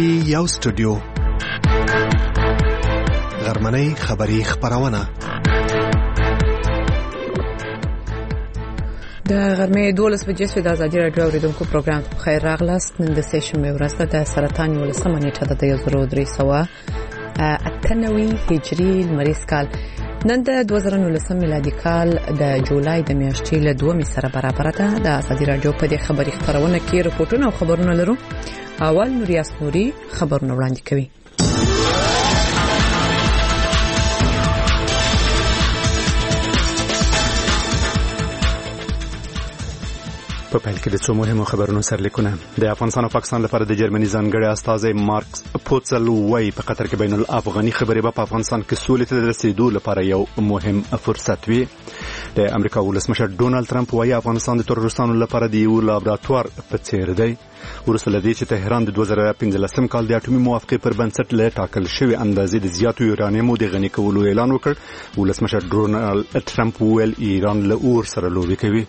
پی یو سټوډیو غرمنۍ خبری خبرونه د غرمې 12 بجې د ازادي رادیو اوریدونکو پروګرام خیر راغلاست. نن د سیشن ورځ د سرطان ولسمه نیټه د 1398 هجری لمریز کال. نن د 2019 میلادي کال د جولای د میاشتې له 2 سره برابر ده. د ازادي رادیو په دې خبری خبرونه کې رپورټونه او خبرونه لرو. اول نوریاس نوري خبرونه وړاندې کوي. په پیل کې د څو مهمو خبرونو سرلیکونه. د افغانستان او پاکستان لپاره د جرمني ځانګړي استازی مارکس پوتزل وایي په قطر کې بین الافغاني خبرې په افغانستان کې سولې ته د رسیدو لپاره یو مهم فرصت وي. د امریکا ولسمشر ډونالد ترامپ وایي افغانستان د تروریستانو لپاره د یو لابراتوار په څیر دی. وروسته له دې چې تهران د 2015 کال د اټومي موافقې پر بنسټ له ټاکل شوی اندازې د زیاتو یورانیمو د غني کولو اعلان وکړ، ولسمشر ډونالد ترامپ ویل ایران له اور سره لوبې کوي.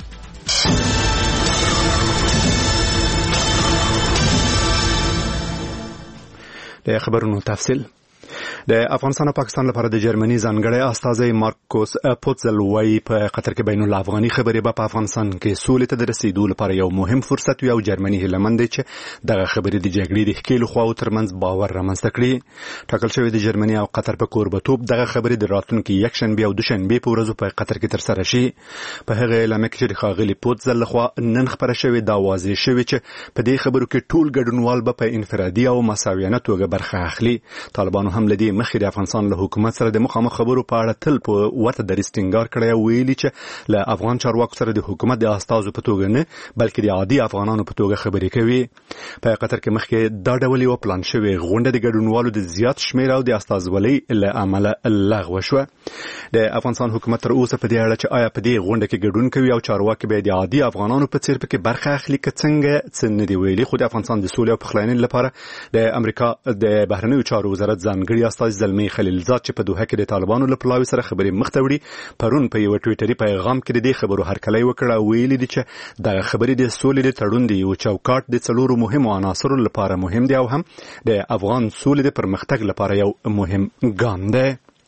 د خبرونو تفصیل. د افغانستان او پاکستان لپاره د جرمني ځانګړي استازی مارکوس پوتزل وایي په قطر کې بین الافغاني خبرې په افغانستان کې سولې ته د رسیدو لپاره یو مهم فرصت وي او جرمني هیلمند دی چې دغه خبرې د جګړې د ښکېلو خواو ترمنځ باور رامنځته کړي. ټاکل شوی د جرمني او قطر په کوربتوب دغه خبرې د راتلونکي یکشنبه او دوشنبه په ورځو په قطر کې ترسره شي. په هغه اعلان کې چې خاغلی پوتزل لخوا نن خبره شوې دا واضح شوی چې په دې خبرو کې ټول ګډونوال به په انفرادي او مساویانه توګه برخه اخلي. طالبانو هم لدی مخکې د افغانستان له حکومت سره د مخامخ خبرو په اړه تل په وته د ریسټینګار کړی ویلي چې له افغان چارواکو سره د حکومت د استازو په توګه نه بلکې د عادي افغانانو په توګه خبرې کوي. په قطر کې مخکې دا ډول یو پلان شوی غونډه د ګډونوالو د زیات شمیر او د استازولۍ له عمله لغوه شوه. د افغانستان حکومت تر اوسه په دې اړه چې آیا په دې غونډه کې ګډون کوي او چارواکي به د عادي افغانانو په څیر پکې برخه اخلي که څنګه څه نه دی ویلي. خو د افغانستان د سولې او پخلاینې لپاره د امریکا د بهرنیو چارو وزارت ځانګړي استازی زلمی خلیلزاد چې په دوحه کې د طالبانو له پلاوي سره خبرې مخ ته وړي پرون په یو ټویټري پیغام کې د دې خبرو هرکلی وکړ او ویلي دي چې دغه خبرې د سولې د تړون دی او چوکاټ د څلورو مهمو عناصرو لپاره مهم دی او هم د افغان سولې د پرمختګ لپاره یو مهم ګام دی.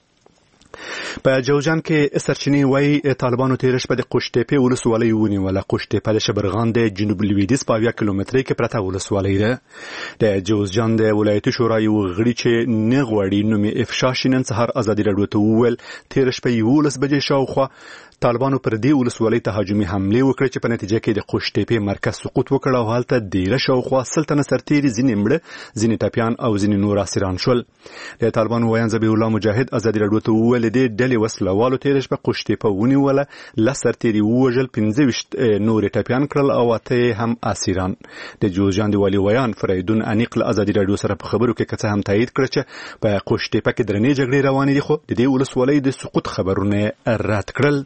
په جوزجان کې سرچینې وایي طالبانو تیر شپه د قوشتېپې ولسوالۍ ونیوله. قوشتېپه د شبرغان د جنوب لویدیځ په 8 کیلومترۍ کې پرته ولسوالۍ ده. د جوزجان د ولایتي شورا یو غړي چې نه غواړي نوم افشا شي نن سهار ازادي راډیو ته وویل تیر شپه 11 بجې شاوخوا طالبانو پر دې ولسوالۍ ته هجومي حمله وکړه چې په نتیجه کې د قوشتېپې مرکز سقوط وکړ او حالت ډیره شاوخوا سلطنه سرتیري ځینې مړه ځینې ټپیان او ځینې نور اسیران شول. د طالبانو ویان ذبیح الله مجاهد ازادي راډیو ته وویل د ډلې وسلوالو تیر شپه قوشتېپه ونیوله، لسرتیري ووژل، 15 نور ټپیان کړل او 8 هم اسیران. د جوزجان د والي ویان فریدون انیق له ازادي راډیو سره په خبرو کې کڅه هم تایید کړ چې په قوشتېپه کې درنې جګړې روانې دي خو د دې ولسوالۍ د سقوط خبرونه رد کړل.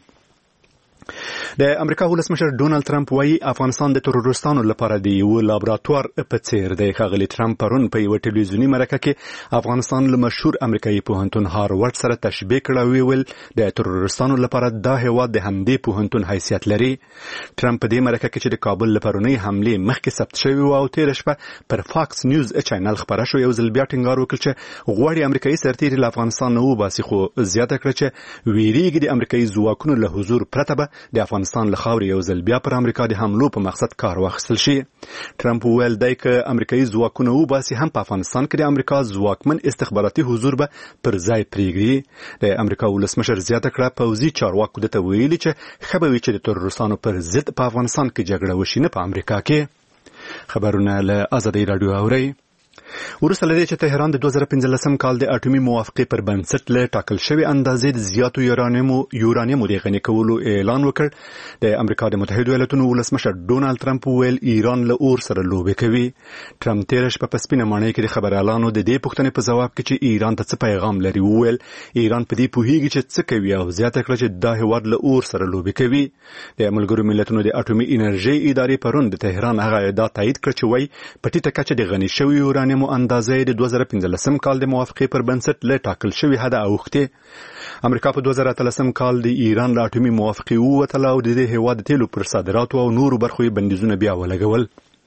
د امریکا ولسمشر ډونالد ترامپ وایي افغانستان د تروریستانو لپاره د یو لابراتوار په څیر دی. ښاغلی ترامپ پرون په یو ټلویزیوني مرکه کې افغانستان له مشهور امریکایي پوهنتون هاروارد سره تشبیه کړ او ویل د تروریستانو لپاره دا هیواد د همدې پوهنتون حیثیت لري. ترامپ په دې مرکه کې چې د کابل لپارونی حمله مخکې ثبت شوی او تیر شپه پر فاکس نیوز چینل خبره شو یو ځل بیا ټینګار وکړ چې غواړي امریکایي سرتیري له افغانستان نه وباسي خو زیاته کړ چې ویریږي د امریکایي ځواکونو له حضور پرته به د افغانستان له خاورې یو ځل بیا پر امریکا د حملو په مقصد کار واخیستل شي. ترامپ ویل دی که امریکایي ځواکونه وباسي هم په افغانستان کې د امریکا ځواکمن استخباراتي حضور به پر ځای پرېږدي. د امریکا ولسمشر زیاته کړه پوځي چارواکو دته ویلي چې ښه به وي چې د تروریستانو پر ضد په افغانستان کې جګړه وشي نه په امریکا کې. خبرونه له ازادي راډیو اورئ. وروسته له دې چې تهران د 2015 کال د اټومي موافقې پر بنسټ له ټاکل شوی اندازې د زیاتو یورانیمو د غني کولو اعلان وکړ، د امریکا د متحده ایالاتونو ولسمشر ډونالد ترامپ ویل ایران له اور سره لوبې کوي. ترامپ تیر شپه په سپینه ماڼۍ کې د خبريالانو د دې پوښتنې په ځواب کې چې ایران ته څه پیغام لري ویل ایران په دې پوهیږي چې څه کوي او زیاته کړه چې دا هیواد له اور سره لوبې کوي. د ملګرو ملتونو د اټومي انرژي ادارې پرون د تهران هغه ادعا تایید کړ چې وایي په ټیټه کچه د غني شوی یورانیم اندازې د 2015 کال د موافقې پر بنسټ له ټاکل شوی حد اوښته. امریکا په 2013 کال د ایران له اټومي موافقې ووتله او د دې هیواد تیلو پر صادراتو او نورو برخو بندیزونه بیا ولګول.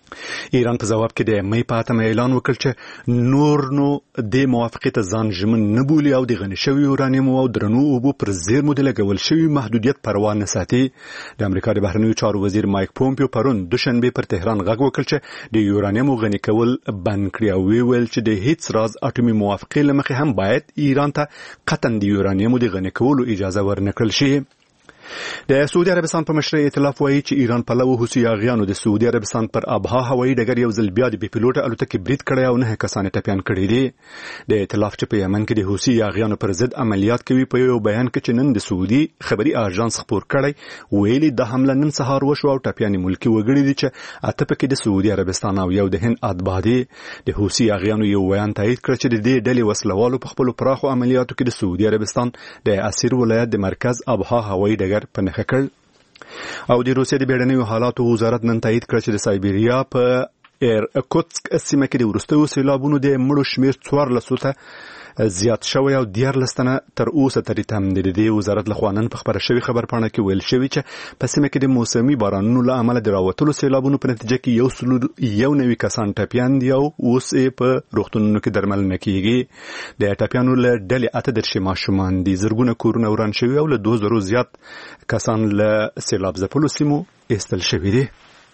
ایران په جواب کې د مې په اتمه اعلان وکړ چې نور نو د موافقت ځان ژمن نه بولي او د غني شوی یورانیم او درنو اوبو پر زیرمو د لګول شوی محدودیت پروا نه ساتي. د امریکا د بهرنیو چارو وزیر مایک پومپیو پرون دوشنبه پر تهران غږ وکړ چې د یورانیم غني کول بند کړي او ویل چې د هیڅ راز اټومي موافقه لمخې هم باید ایران ته قطعا د یورانیم د غني کولو اجازه ورنکړل شي. د سعودي عربستان په مشرۍ ائتلاف وایي چې ایران په لو حوثي یاغیانو د سعودي عربستان پر ابها هوایي ډګر یو ځل بیا د بي پیلوټ الوتکې برید کړی او 9 کسان ټپیان کړي دي. د ائتلاف چې په یمن کې د حوثي یاغیانو پر ضد عملیات کوي په یو بیان کې چې نن د سعودي خبري اژانس خبر کړی ویلي د حمله نن سهار وشو او ټپیان ملکی وګړي دي چې اته پکې د سعودي عربستان او یو د هند اتباع دي. د حوثي یاغیانو یو بیان تایید کړ چې د دې ډلې وسلوالو په خپل پراخو عملیاتو کې د سعودي عربستان د اسیر ولایت د مرکز ابها هوایي ډګر په نښه کړ. او د روسیې د بیړنیو حالاتو وزارت نن تایید کړ چې د سایبیریا په ایرکوتسک سیمه کې د وروستیو سیلابونو د مړو شمیر 14 ته زیات شوی او 14 تنه تر اوسه ترې تم دي. د وزارت لخوا نن په خبره شوی خبرپاڼه کې ویل شوی چې په سیمه کې د موسمي بارانونو له امله د راوتلو سیلابونو په نتیجه کې یو نوي کسان ټپیان دي او اوس په روغتونونو کې درملنه کیږي. د ټپیانو له ډلې اته درشي ماشومان دي. زرګونه کورونه وران شوي او له 2000 زیات کسان له سیلاب ځپلو سیمو ایستل شوي دي.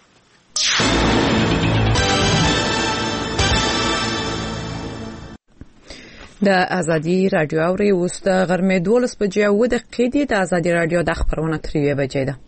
د ازادي رادیو اوري اوس د غرمې 12 بجې او د قیدی د ازادي رادیو د خبرونه 3 بجې ده.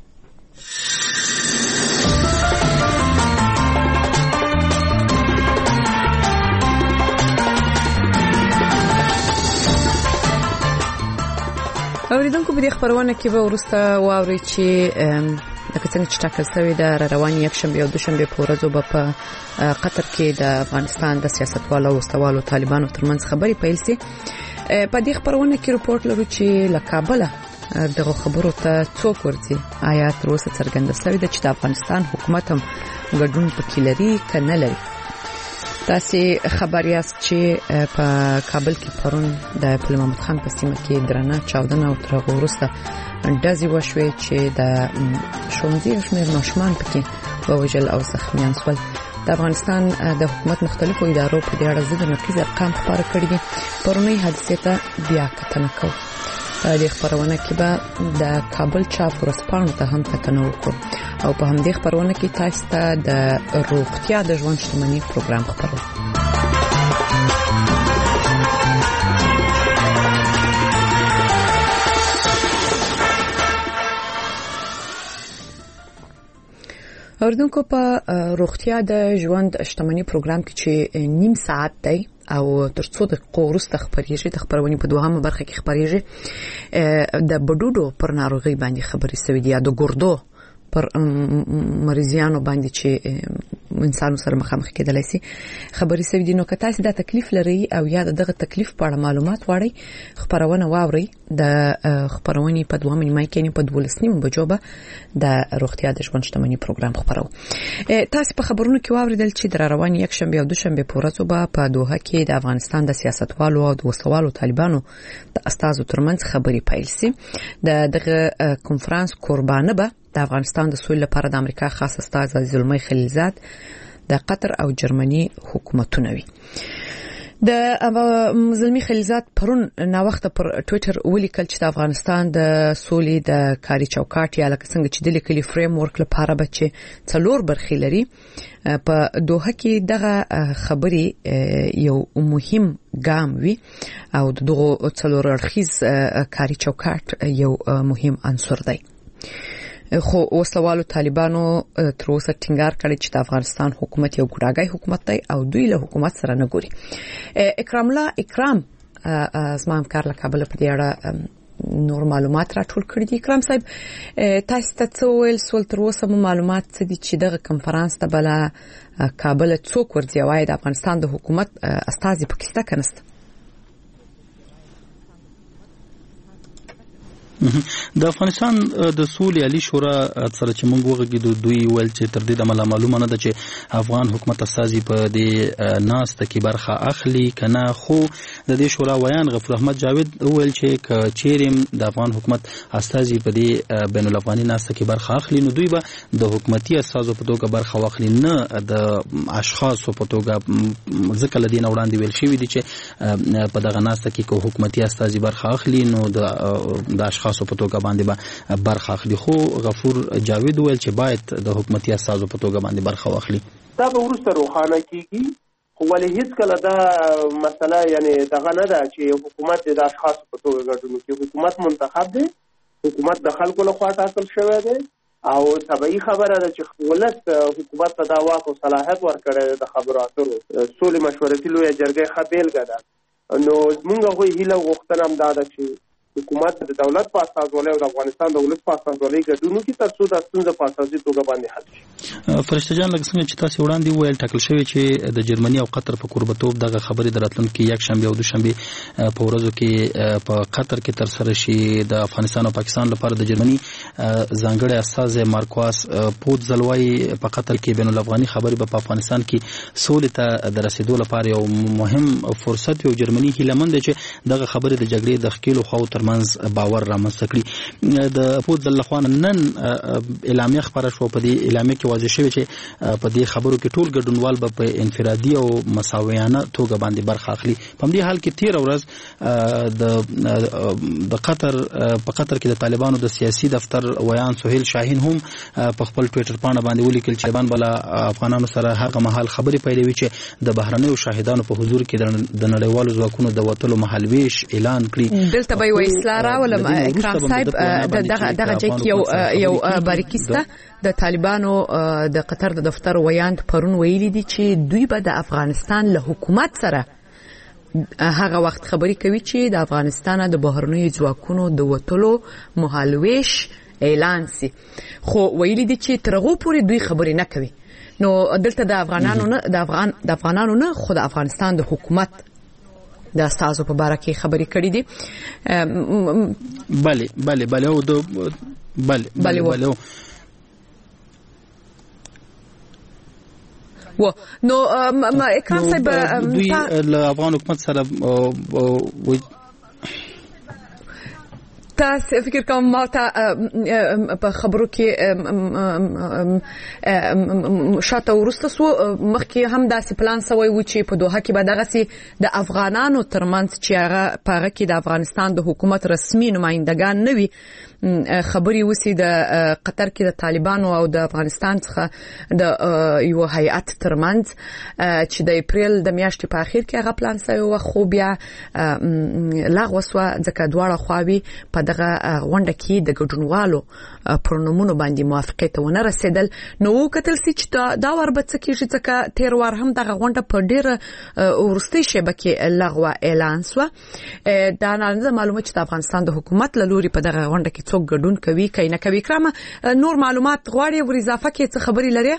اوریدونکو په دې خبرونه کې به ورسته واوري چې لکه څنګه چې ټاکل شوی د رواني یکشنبه او دوشنبه په ورځو به په قطر کې د افغانستان د سیاستوالو او استوالو طالبانو ترمنځ خبرې پیل شي. په دې خبرونه کې رپورټ لرو چې له کابل دغه خبرو ته څوک ورځي. آیا تر اوسه څرګنده شوی ده چې د افغانستان حکومت هم ګډون پکې لري کنه لري؟ تاسو خبر یاست چې په کابل کې پرون د پل محمد خان په سیمه کې درنه چاودنه او تر وروسته ډزې وشوې چې د ښوونځي شمېر ماشومان پکې ووژل او زخمیان شول. د افغانستان د حکومت مختلفو ادارو په دې اړه ضد نقیض ارقام خبره کړي دي. پرونی حادثه ته بیا کتنه کوو. د خبرونه کې به د کابل چاپ ورسپانو ته هم کتنه وکړو او په همدې خبرونه کې تاسو ته د روغتیا د ژوند شتمنۍ پروګرام خبرو. اوردونکو په روغتیا د ژوند شتمنۍ پروګرام کې چې نیم ساعت دی او ترڅو د قورسته خبرېږي د خبرونې په دوهمه برخه کې خبرېږي د بډوډو پر ناروغي باندې خبرې سوي دي یا د ګردو پر مریضانو باندې چې انسانو سره مخامخ کېدلای شي خبرې سوي دي. نو که تاسو دا تکلیف لري او یا دغه تکلیف په اړه معلومات غواړئ خبرونه واورئ. د خبرونې په دوه مې کې په 12 بجو به د روغتیا د ژوند شتمنۍ پروګرام خبرو. تاسو په خبرونو کې واوریدل چې د رواني یکشنبه او دوشنبه په ورځو به په دوحه کې د افغانستان د سیاستوالو او د وسوالو طالبانو د استازو ترمنځ خبرې پیل شي. دغه کنفرانس قربانه به د افغانستان د سولې لپاره د امریکا خاص استاذ زلمی خلیلزاد د قطر او جرمني حکومتونه وي. د زلمی خلیلزاد پرون نا وخت پر ټوئیټر ولیکل چې د افغانستان د سولې د کاري چوکاټ یا لکه څنګه چې د لیکلي فریم ورک لپاره به چې 4 برخې لري. په دوحه کې دغه خبري یو مهم ګام وي او دغه 4 اړخیز کاري چوکاټ یو مهم عنصر دی. خو وسوالو طالبانو تر اوسه ټینګار کړی چې د افغانستان حکومت یو ګډاګای حکومت دی او دوی له حکومت سره نه ګوري. اکرام زما همکار له کابل په دې اړه نور معلومات راټول کړي دي. اکرام صاحب تاسو ته څه ویل سول تر اوسه معلومات څه دي چې دغه کنفرانس ته بل کابل څوک ورځي وای د افغانستان د حکومت استازي پکې کنست؟ د افغانستان د سولې عالی شورا سره چې موږ وغږیدو دوی ول چې تر دې د معلومه نه ده چې افغان حکومت استازي په دې ناست کې برخه اخلي کنه، خو د دې شورا ویان غفور احمد جاوید وویل چې چیریم د افغان حکومت استازي په دې بین الافغاني ناسته کې برخه اخلي نو دوی به د حکومتي استازو په توګه برخه واخلي نه د اشخاصو په توګه ځکه لدین وړاندې ویل شوی دي چې په دغه ناسته کې کو حکومتي استازي برخه اخلي نو د اشخاصو په توګه باندې به برخه اخلي خو غفور جاوید ویل چې باید د حکومتي استازو په توګه باندې برخه واخلي دا به وروسته روښانه کیږي خو ولې هیڅکله دا مسله یعنی دغه نه ده چې حکومت د اشخاصو په توګه ګډون کوي. حکومت منتخب دی، حکومت د خلکو لخوا ټاکل شوی دی او طبیعي خبره ده چې ولس حکومت ته دا واک او صلاحیت ورکړی د خبرو اترو سولې مشورتي لویه جرګې ښه بیلګه ده. نو زمونږ هغوی هیله او غوښتنه هم دا ده چې حکومت د دولت په استازولۍ او د افغانستان د ولس په استازولۍ ګډون وکړي تر څو دا ستونزه په اساسي توګه باندې حل شي. فرشته جان لکه څنګه چې تاسو وړاندې وویل ټاکل شوی چې د جرمني او قطر په قربتوب دغه خبرې د راتلونکي یک شنبه او دوشنبه په ورځو کې په قطر کې تر سره شي. د افغانستان او پاکستان لپاره د جرمني ځانګړی استاذ مارکواس پوتزلوای په قطر کې بین الافغاني خبرې په افغانستان کې سولې ته د رسیدو لپاره یو مهم فرصت یو جرمني هیلمند چې دغه خبرې د جګړې د خکیلو خو ترمنځ باور رامنځته کړي. د پوتزل لخوانه نن اعلامیه خبره شو په دې اعلامیه کې واضح شوی چې په دې خبرو کې ټول ګډونوال به په انفرادي او مساویانه توګه باندې برخه اخلي. په دې حال کې 13 ورځ د قطر په قطر کې د طالبانو د سیاسي دفتر ویان سهیل شاهین هم په خپل ټوئیټر باندې ولیکل چې طالبان بل افغانانو سره هغه مهال خبرې پیلوي چې د بهرنیو شاهدانو په حضور کې د نړیوالو ځواکونو د وټلو مهالويش اعلان کړی. دلته به وایي اسلام ولم اکرام صاحب دغه چې یو باریکسته د طالبانو د قطر د دفتر ویاند پرون ویلي دي چې دوی به د افغانستان له حکومت سره هغه وخت خبرې کوي چې د افغانستان د بهرنیو ځواکونو د وټلو مهالويش اعلان سي، خو ویلي دي چې ترغو پورې دوی خبرې نه کوي. نو دلته د افغانانو نه خو د افغانستان د حکومت د استازو په باره کې خبرې کړې دي. بله او بله و نو اکرام صاحب دوی له افغان حکومت سره تاسو فکر کوم ما ته په خبرو کې شاته ورسته سو مخکې هم داسې پلان سوی و چې په دوحه کې به دغه سي د افغانانو ترمنځ چې هغه په هغه کې د افغانستان د حکومت رسمي نمائندگان نه وي خبري وسی د قطر کې د طالبانو او د افغانستان څخه د یو هیئت ترمنځ چې د اپریل د میاشتې په اخر کې هغه پلان سوی و خو بیا لغوه سو ځکه دواړه خواوې په دغه غونډه کې د ګډونوالو پرونومونو باندې موافقت ونه رسیدل. نو کتل چې دا وربڅ کېږي ځکه تیر وار هم دغه غونډه په ډیره ورستي شبکې لغوه اعلان سو. دا نه معلومه چې د افغانستان د حکومت له لوري په دغه غونډه کې څوک ګډون کوي کینه کوي. کرامه نور معلومات غواړي ور اضافه کې څه خبري لري؟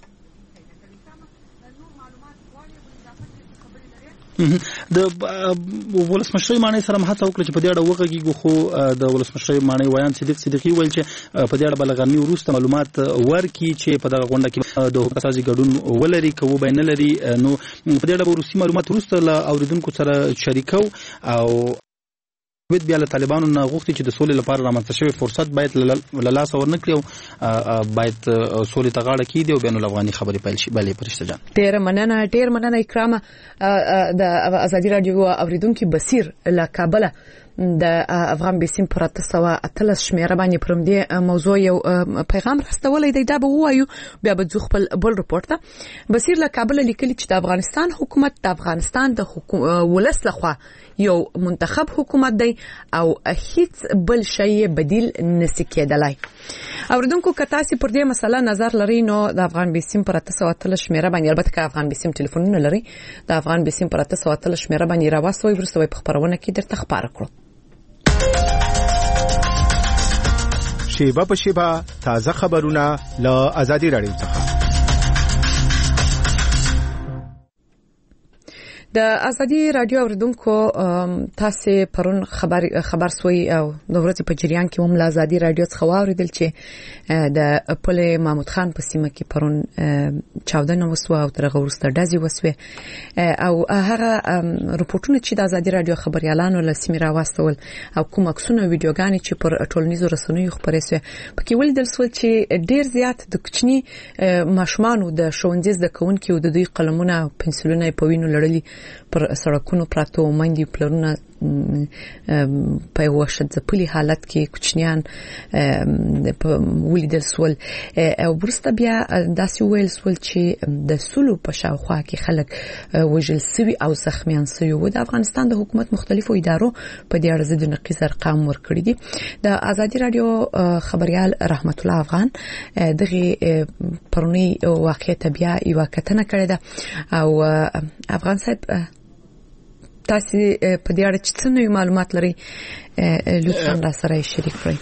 د ولسمشر معنی سره هڅه وکړه چې په دې اړه وغږیږو خو د ولسمشر معنی ویان صدیقی ویل چې په دې اړه بلغنی وروسته معلومات ورکړي چې په دغه غونډه کې د اساسي ګډون ولري کوو بین لري. نو په دې اړه وروستی معلومات وروسته له اوریدونکو سره شریکو او بیا له طالبانو نه غوښتي چې د سولې لپاره رامنځته شوی فرصت باید له لاسه ورنکړي او باید سولې ته غاړه کیږي او بین الافغاني خبرې پیل شي. بلې فرشته جان ډېر مننه اکرامه. د ازادي رادیو اوریدونکو بصیر له کابل د افغان بیسیم پر 313 شمیره باندې پرم دی موضوع یو پیغام راستولې دی دا به وایو بیا به ځو خپل بل رپورت ته. بصیر له کابل لیکلي چې د افغانستان حکومت د افغانستان د ولس لخوا یو منتخب حکومت دی او هیڅ بل شی بدیل نسی کېدلای. اوریدونکو که تاسو پر دې مسله نظر لرئ نو د افغان بیسیم پر 313 شمیره باندې البته که افغان بیسیم ټلیفونونه لري د افغان بیسیم پر 313 شمیره باندې راوستوي ورسوي په خبرونه کې درته خبر کړو. شیبه په شیبه تازه خبرونه له آزادي رادیو څخه. د ازادي رادیو اوریدونکو تاسو پرون خبر سوي او د ورځې په جریان کې هم له ازادي رادیو څخه واوریدل چې د پله محمود خان په سیمه کې پرون چاودنه وسوه او ترغه ورسته ډزې وسوه او هغه رپورټونه چې د ازادي رادیو خبريالانو له سیمه راوستل او کوم عکسونه ویډیوګانې چې پر ټولنیزو رسنیو خبرې سوه پکې ولیدل سول چې ډیر زیات د کوچني ماشومانو د ښوونځي زده کوونکو د دوی قلمونه او پنسلونه په وینو لړلي پر سړکونو پراته ومندي پلرونه په وشدځپلي حالت کې کوچنیان ولیدل سول او ورسته بیا داسې ویل سول چې د سلو په شاوخوا کې خلک وژل سوي او زخمیان سوي و د افغانستان د حکومت مختلفو ادارو په دې اړه د نقیز ارقام ورکړي دي د ازادي رادیو خبريال رحمت الله افغان دغه پرونی واقعیت بیا یو کتنه کړې ده او افغان صاحب تاسو په دې اړه څه نوې معلومات لرئ لطفا را سره شریک کړئ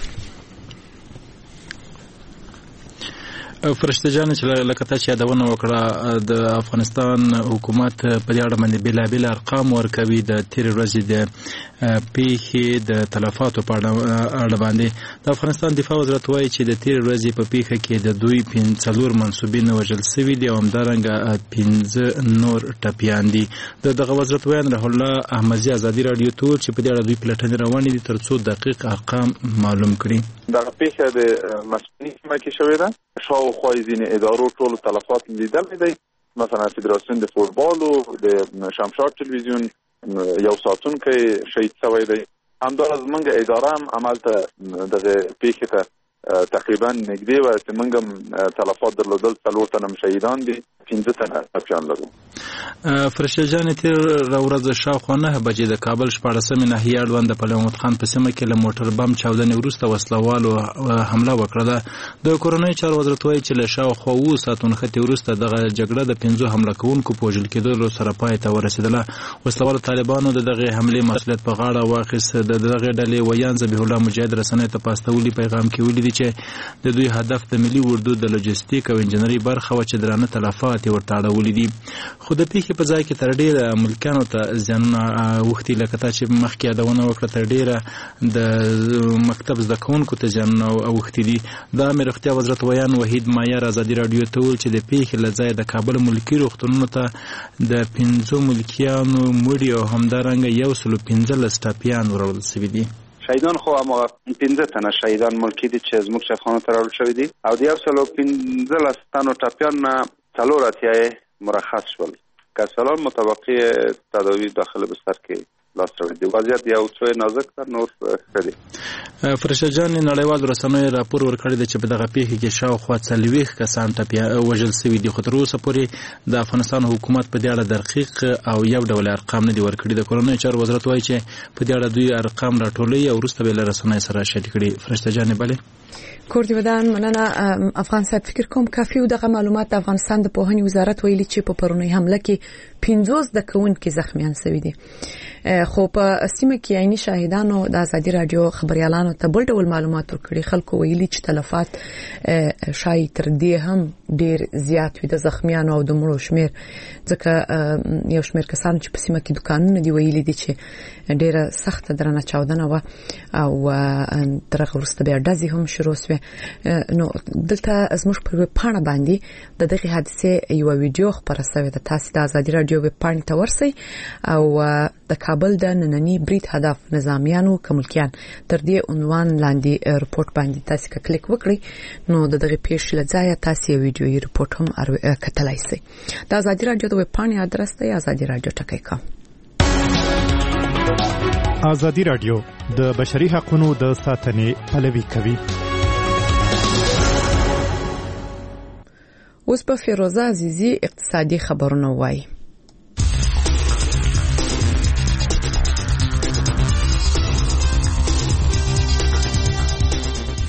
فرشته جان چې لکه تاسو یادونه وکړه د افغانستان حکومت په دې اړه باندې بلابل ارقام ورکوي د تیر ورځې د پیښې د تلفاتو په اړه باندې د افغانستان دفاع وزارت وایي چې د تیر ورځې په پیښه کې د دوی 4 منسوبین وژل شوي دي او همدارنګه 15 نور ټپیان دي دغه وزارت وایي رحم الله احمدزي ازادي رادیو ته چې په دې اړه دوی پلټنې روانې دي ترڅو دقیق ارقام معلوم کړي دغه پیښه د مسؤلین کې شوې ده شاوخوا ځینې ادارو ټول تلفات لیدل دي مثلا فدراسیون د فوتبال او د شمشاد تلویزیون یو ساتونکي شهید شوی دی همدارس منګه اداره هم عملته دغه پیښه ته تقریبا نږدې و چې منګم تلفات درلودل 4 تنه شهیدان دي 15 تنه ټپیان لرو فرشته جان تیر ورځ شاوخوا 9 بجې د کابل 14 ناحیه اړوند د محمود خان په سیمه کې له موټر بم چاودنې وروسته وسلوالو حمله وکړه د کورونای چارو وزارت وایي چې له شاوخوا 2 ساعتونو ختی وروسته دغه جګړه د 15 حمله کوونکو په وژل کېدو سره پای ته ورسېدله وسلوالو طالبانو دغه حمله مسؤلیت په غاړه واخیست دغه ډلې ویان ذبیح الله مجاهد رسنۍ ته پاستولي پیغام کې ولیدي چې د دوی هدف د ملي اردو د لوجستیک او انجنیری برخه و چې درانه تلفات ورته اړولې دي خو د پیښې په ځای کې تر ډیره ملکانو ته ځانونه وختي لکه چې مخکې یادونه وکړه تر ډیره د مکتب زده کوونکو ته ځانونه وختي دي د امیر روغتیا وزارت ویان وحید مایار ازادي رادیو ته ویل چې د پیښې له ځای د کابل ملکي روغتونونو ته د 15 ملکیانو مړي او همدارنګه 115 ټپیان ورول شوي دي شهیدان خو اما 15 تنه شهیدان ملکی دي چې زموږ شفاخانو ته راوړل شوي دي او د 115 تنو ټپیان نه 4 اتیا مرخص شول کسالان مطابقی تداوی داخل بستر کې لاس راوړي دي وضعیت یو څه نازک تر نور کړي فرشته جان نړیوال رسنیو راپور ورکړی دی چې په دغه پیښه کې شاوخوا 40 کسان وژل شوي دي خو تر اوسه پورې د افغانستان حکومت په دې اړه دقیق او یو ډول ارقام نه دي ورکړي د کورونای چارو وزارت وایي چې په دې اړه دوی ارقام راټولوي او وروسته به له رسنیو سره شریک کړي فرشته جان بله کوردی ودان مننه افغان صاحب فکر کوم کافي او دغه معلومات د افغانستان د پوهنې وزارت ویلي چې په پرونی حمله کې 15 د کوونکو زخمیان شوي دي خو په سیمه کې عیني شاهدانو د ازادي رادیو خبريالانو ته بل ډول معلومات ورکړي خلکو ویلي چې تلفات شاید تر دې هم ډیر زیات وي د زخمیانو او د مړو شمیر ځکه یو شمیر کسان چې په سیمه کې دکانونه دی ویلي دي چې ډیره سخت درنه چاودنه و او ترغه ورسته بیا ډزې هم شروع شوه نو دلته زموږ پر ویب پاڼه باندې د دغه حادثه یو ویډیو خبره شوې ده تاسو د ازادي رادیو ویب پاڼه ته ورسئ او د کابل د نننی برید هدف نظامیانو کوملکیان تر دې عنوان لاندې رپورت باندې تاسو کلیک وکړئ نو د دغه پیښې لځای تاسو یو ویډیوي رپورت هم کتلای شئ د ازادي رادیو د ویب پاڼې ادرس دی ازادي رادیو ټکی کام ازادي رادیو د بشري حقوقو د ساتنې پلوي کوي اوس په فیروزه عزیزی اقتصادي خبرونه وایي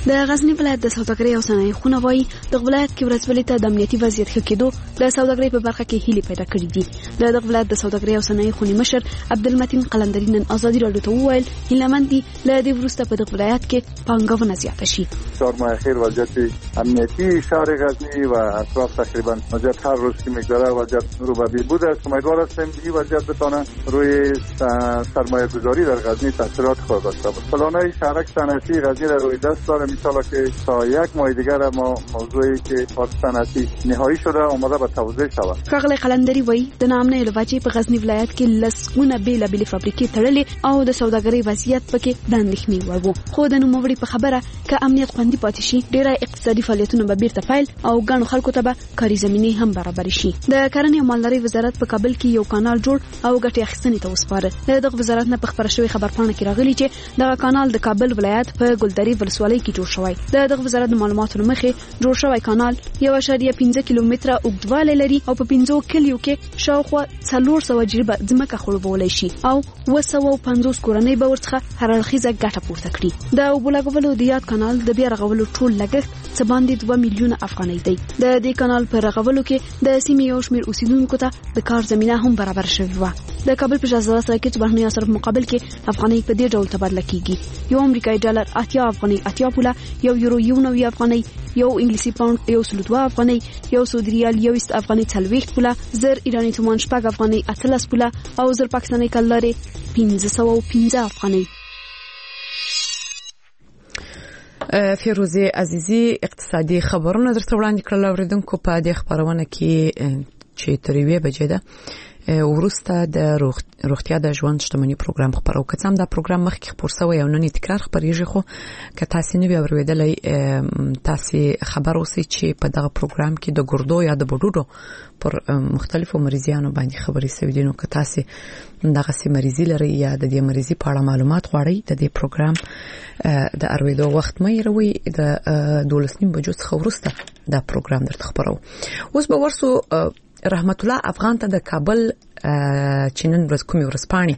د غزنی ولایت د سوداګرۍ او صنایع خونه وایي د ولایت کې ورځبلې ته د امنیتي وضعیت ښه کېدو د سوداګرۍ په برخه کې هیلې پیدا کړې دي. د ولایت د سوداګرۍ او صنایع خونې مشر عبدالمتین قلندري نن ازادي راډیو ته وویل هیلهمند دي له دې وروسته په دغه ولایت کې پانګونه زیاته شی. 4 ماه اخیر وضعیت امنیتی شهر غزنی و اطراف تقریبا وضعیت هر روز که میگذره وضعیت رو به بهبود است. امیدوار هستیم این وضعیت بتونه روی سرمایه گذاری در غزنی تاثیرات خود داشته باشه. پلان‌های شهرک صنعتی غزنی را روی دست داره. می‌شود که تا یک ماه دیگر ما موضوعی که پارک صنعتی نهایی شده اومده به توضیح شود. ښاغلی قلندري وایي د نامنې له وجې په غزنی ولایت کې لسګونه بېلابېلې فابریکې تړلې او د سوداګرۍ وضعیت پکې د اندېښنې وړ و. خو د نوموړي په خبره که امنیت خوندي پاتې شي ډېری اقتصادي فعالیتونه به بیرته پیل او ګڼو خلکو ته به کاري زمینې هم برابرې شي. د کرنې او مالدارۍ وزارت په کابل کې یو کانال جوړ او ګټې اخیستنې ته وسپاره. د دغه وزارت نه په خبره شوې خبرپاڼه کې راغلي چې دغه کانال د کابل ولایت په ګلدرې ولسوالۍ کې جوړ شوی. د دغه وزارت د معلوماتو مخې جوړ شوی کانال 1.5 کیلومتره اوږدوالی لري او په 5 کلیو کې شاوخوا 400 جریبه ځمکه خړوبولی شي او 250 کورنۍ به ورڅخه هر اړخیزه ګټه پورته کړي. د اوبو لګولو د یاد کانال د بیا رغولو ټول لګښت څه باندې 2 میلیونه افغانۍ دی. د دې کانال په رغولو کې د سیمې یو شمېر اوسیدونکو ته د کار زمینه هم برابر شوې وه. د کابل په شهزاده سړک کې بهرني اثر په مقابل کې افغانۍ په دې ډول تبادله کیږي. یو امریکایي ډالر 80 افغانۍ 80 پوله، یو یورو 90 افغانۍ، یو انګلیسي پاوند 102 افغانۍ، یو سعودي ریال 20 افغانۍ 40 پوله، زر ایرانی تومان 6 افغانۍ 18 پوله او زر پاکستاني کلارې 515 افغانۍ. فیروزه عزیزی اقتصادي خبرونه درته وړاندې کړل اوریدونکو په دې خبرونه کې چې تر 1 بجې ده ورسته د روغتیا د ژوند شتمنۍ پروګرام خبرو کڅم دا پروګرام مخکې خبر شوی او نن تکرار خبرېږي خو که تاسو نه بیا اوریدلای تاسو خبر اوسئ چې په دغه پروګرام کې د ګردو یا د بډوډو پر مختلفو مریضانو باندې خبرې شوې دي. نو که تاسو دغه سي مریضي لري یا د دې مریضي په اړه معلومات غواړئ د دې پروګرام د ارویدو وخت مې روي د 12 بجو څخه ورسته دا پروګرام درته خبرو. اوس به ورسو رحمت الله افغان ته د کابل چنن ورځ کومي ورسپانې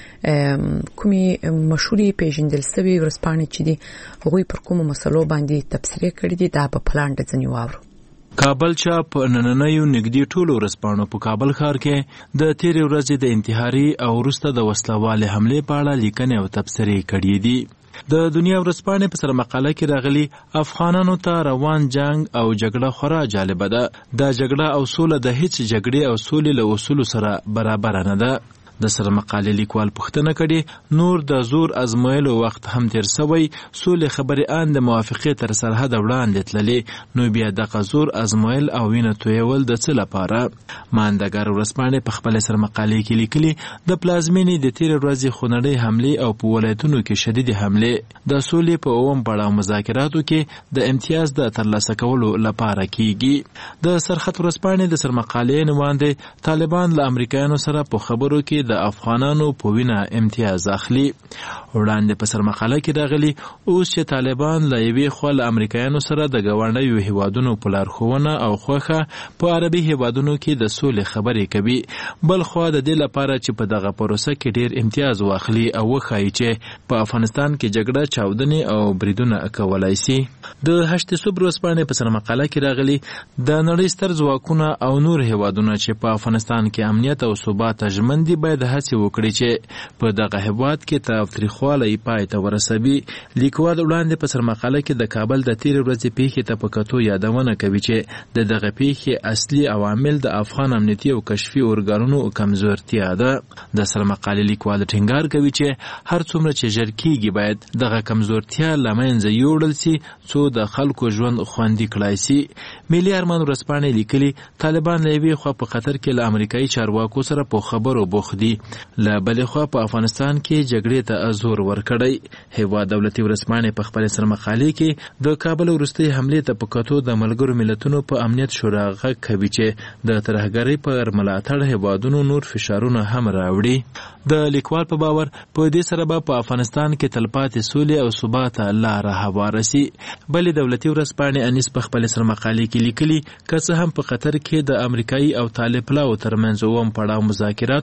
کومي مشهوري پیژندل سوي ورسپانې چې دي هغوی پر کومو مسلو باندې تبصره کړې دي دا په پلان د ځنی واورو. کابل چاپ نننیو نګدي ټولو ورسپانو په کابل ښار کې د تیرې ورځې د انتحاري او وروسته د وسلوالې حمله په اړه لیکنې او تبصرې کړې دي. د دنیا ورسپانې په سره مقاله کې راغلي افغانانو ته روان جنگ او جګړه خورا جالبه ده. دا جګړه او سوله د هیڅ جګړې او سولې له اصولو سره برابر نه ده. د سره مقالې لیکوال پوښتنه کړې نور د زور ازمایلو وخت هم تیر سوی سولې خبرې ان د موافقې تر سرحد وړاندې تللې نو بیا د زور ازمایل او وینه تویول د څه لپاره. ماندګر ورسپانې په خپل سره مقالې کې لیکلي د پلازمینې د تیر ورځې خونړۍ حمله او په ولایتونو کې شدید حمله د سولې په اوم پړاو مذاکراتو کې د امتیاز د ترلاسه کولو لپاره کیږي. د سرخط ورسپانې د سره مقالې نماینده طالبان له امریکایانو سره په خبرو کې د افغانانو په وینا امتیاز اخلي. وړاندې په سر مقاله کې راغلي اوس چې طالبان له یوې خوا له امریکایانو سره د ګاونډیو هیوادونو په لارښوونه او خوښه په عربي هیوادونو کې د سولې خبرې کوي، بل خوا د دې لپاره چې په دغه پروسه کې ډیر امتیاز واخلي او وښایي چې په افغانستان کې جګړه چاودنې او بریدونه کولای شي. د هشت صبح ورځپاڼې په سر مقاله کې راغلي د نړۍ ستر ځواکونه او نور هیوادونه چې په افغانستان کې امنیت او ثبات ژمن دي باید هڅه وکړي چې په دغه هیواد کې تاوتریخوالی پای ته ورسوي. لیکوال وړاندې په سر مقاله کې د کابل د تیر ورځې پیښې ته په کتو یادونه کوي چې د دغه پیښې اصلي عوامل د افغان امنیتي او کشفي ارګانونو کمزورتیا ده. د سر مقالې لیکوال ټینګار کوي چې هر څومره چې ژر کیږي باید دغه کمزورتیا له منځه یوړل شي څو د خلکو ژوند خوندي کړای شي. ملي ارمان ورځپاڼې لیکلي طالبان له یوې خوا په قطر کې له امریکایي چارواکو سره په خبرو بوخت دي، له بلې خوا په افغانستان کې جګړې ته زور ورکړی. هیواد دولتي ورځپاڼې په خپل سر مقالې کې د کابل وروستۍ حملې ته په کتو د ملګرو ملتونو په امنیت شورا غږ کوي چې د ترهګرۍ پر ملاتړ هیوادونو نور فشارونه هم راوړي. د لیکوال په باور په دې سره به په افغانستان کې تلپاتې سولې او ثبات لاره هواره شي. بلې دولتي ورځپاڼې انیس په خپل سر مقالې کې لیکلي که څه هم په قطر کې د امریکایي او طالب پلاو ترمنځ اوم پړاو مذاکراتو ته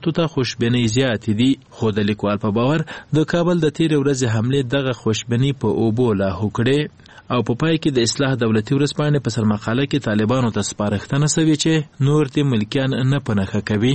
خوشبینۍ زیاتې دي، خو د لیکوال په باور د کابل د تیرې ورځې حملې دغه خوشبینۍ په اوبو لاهو کړې او په پای کې د اصلاح دولتي ورځپاڼې په سرمقاله کې طالبانو ته سپارښتنه شوې چې نور دې ملکیان نه په نښه کوي.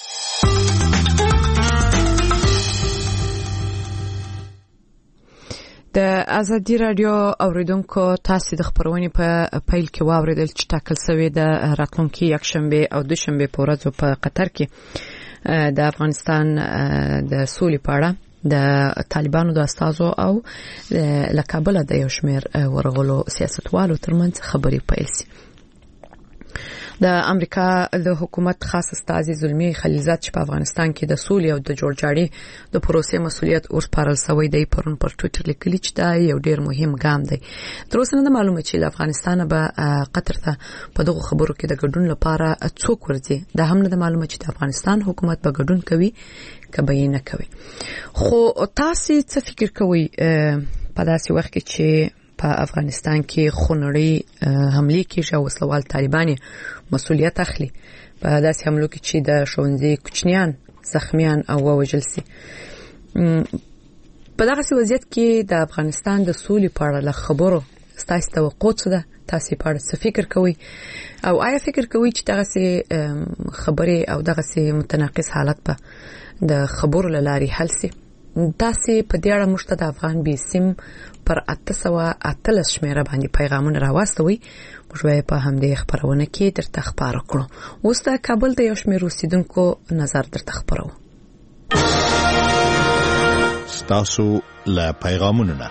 د ازادي رادیو اوریدونکو تاسو د خبرونې په پیل کې واوریدل چې ټاکل شوی د راتلونکي یکشنبه او دوشنبه په ورځو په قطر کې د افغانستان د سولې په اړه د طالبانو د استازو او له کابل د یو شمېر ورغلو سیاستوالو ترمنځ خبرې پیل شي. د امریکا د حکومت خاص استازي زلمی خلیلزاد چې په افغانستان کې د سولې او د جوړجاړي د پروسې مسولیت ورسپارل شوی دی پرون پر ټوئیټر لیکلی چې دا یو ډیر مهم ګام دی. تر اوسه نه معلومه چې افغانستان به قطر ته په دغه خبرو کې د ګډون لپاره څوک ورځي. دا هم نه معلومه چې د افغانستان حکومت به ګډون کوي کبه نه کوي. خو تاسو څه فکر کوئ په داسې وخت کې چې په افغانستان کې خونړی حمله کیږي او وسلوال طالبان مسولیت اخلي په داسې حملو کې چې د ښوونځي کوچنیان زخمیان او وژل شي؟ په دغه وضعیت کې د افغانستان د سولې په اړه خبرو ستاسو توقع څه ده؟ تاسو په اړه څه فکر کوئ او آیا فکر کوئ چې دغه خبرې او دغه متناقض حالت په د خبرو لاري حل شي؟ تاسو په دې اړه مشته د افغان بي سیم پر 813 شمیره باندې پیغامونه راوستوي. موږ په همدې خبرونه کې درته خبرو کړو. اوس د کابل د یو شمېر اوسیدونکو نظر درته خبرو. تاسو له پیغامونو نه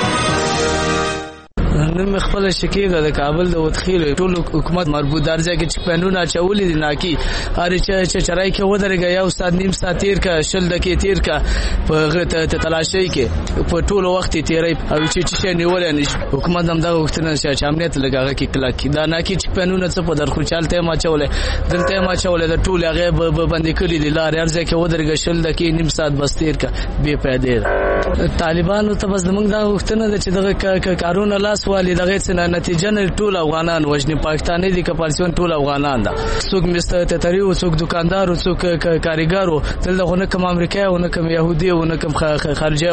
نن خپل شکیګه د کابل د وتخیل ټول حکومت مربوط درځه کې چې پنونه چولې دي ناکي هر چې چرای کې ودرګا یو سات نیم سات تیر کا شل دکې تیر کا په غته تلاشي کې په ټول وخت تیرې او چې نیول نه حکومت هم دا وختونه چې امنیت لګاغه کې کلاک دا ناکي چې پنونه څه په درخو چالته ما چولې دلته ما چولې د ټول هغه باندې کړی دي لار ارزه کې ودرګا شل دکې نیم سات بس تیر کا به پیدا طالبانو ته بس موږ دا وختونه چې دغه کارونه لاس والی دغه څه نتیجه نه ټول افغانان وژني پاکستاني دي کپالسیون ټول افغانان ده څوک مستر تتری او څوک دکاندار او څوک کاریګارو دلته نه کوم امریکای او نه کوم يهودي او نه کوم خارجي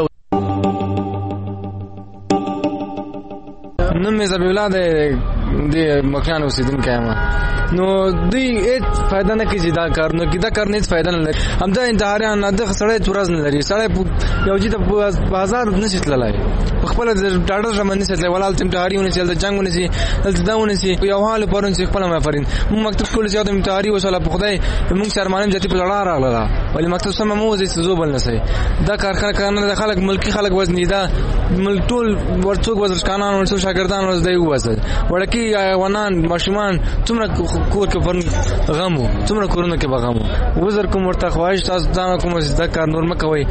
نو مې زبیب الله د مکان اوسیدونکو یم نو دوی هیڅ فائدہ نه کوي دا کار نو کدا کار نه هیڅ فائدہ نه لري هم دا انتحاریان نه د سړی تورز نه لري سړی یو چې د بازار نشي تللای خپل د ډاډر رمنې ستل ولال تم انتحاریونه چې د جنگونه سي دلته داونه سي یو حال پرون چې خپل مفرین موږ مکتب کول چې د انتحاری وسله په خدای موږ شرمانم جتی په لړا راغله ولی مکتب سم مو زې زوبل نه سي دا کارخانه کنه د خلک ملکی خلک وزنی دا ملک ټول ورڅوک وزرکانان ورڅوک شاګردان ورځ دی وځي ورکی ونان ماشومان څومره کور کې فرن غمو څومره کورونه کې بغمو وزر کوم ورته خواهش تاسو ځان کوم زده کار نور مکوي.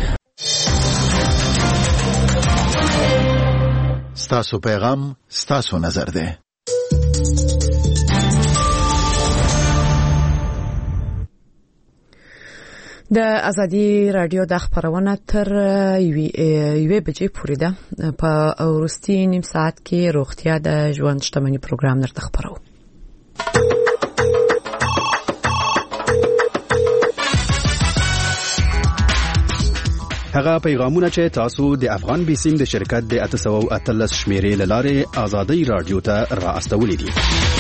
ستاسو پیغام ستاسو نظر ده. د ازادي رادیو د خبرونه تر یوې بجې پورې ده. په وروستي نیم ساعت کې روغتیا د ژوند شتمنۍ پروګرام درته خبرو. هغه پیغامونه چې تاسو د افغان بي سیم د شرکت د 813 شمیرې لاره ازادي رادیو ته را استولې دي.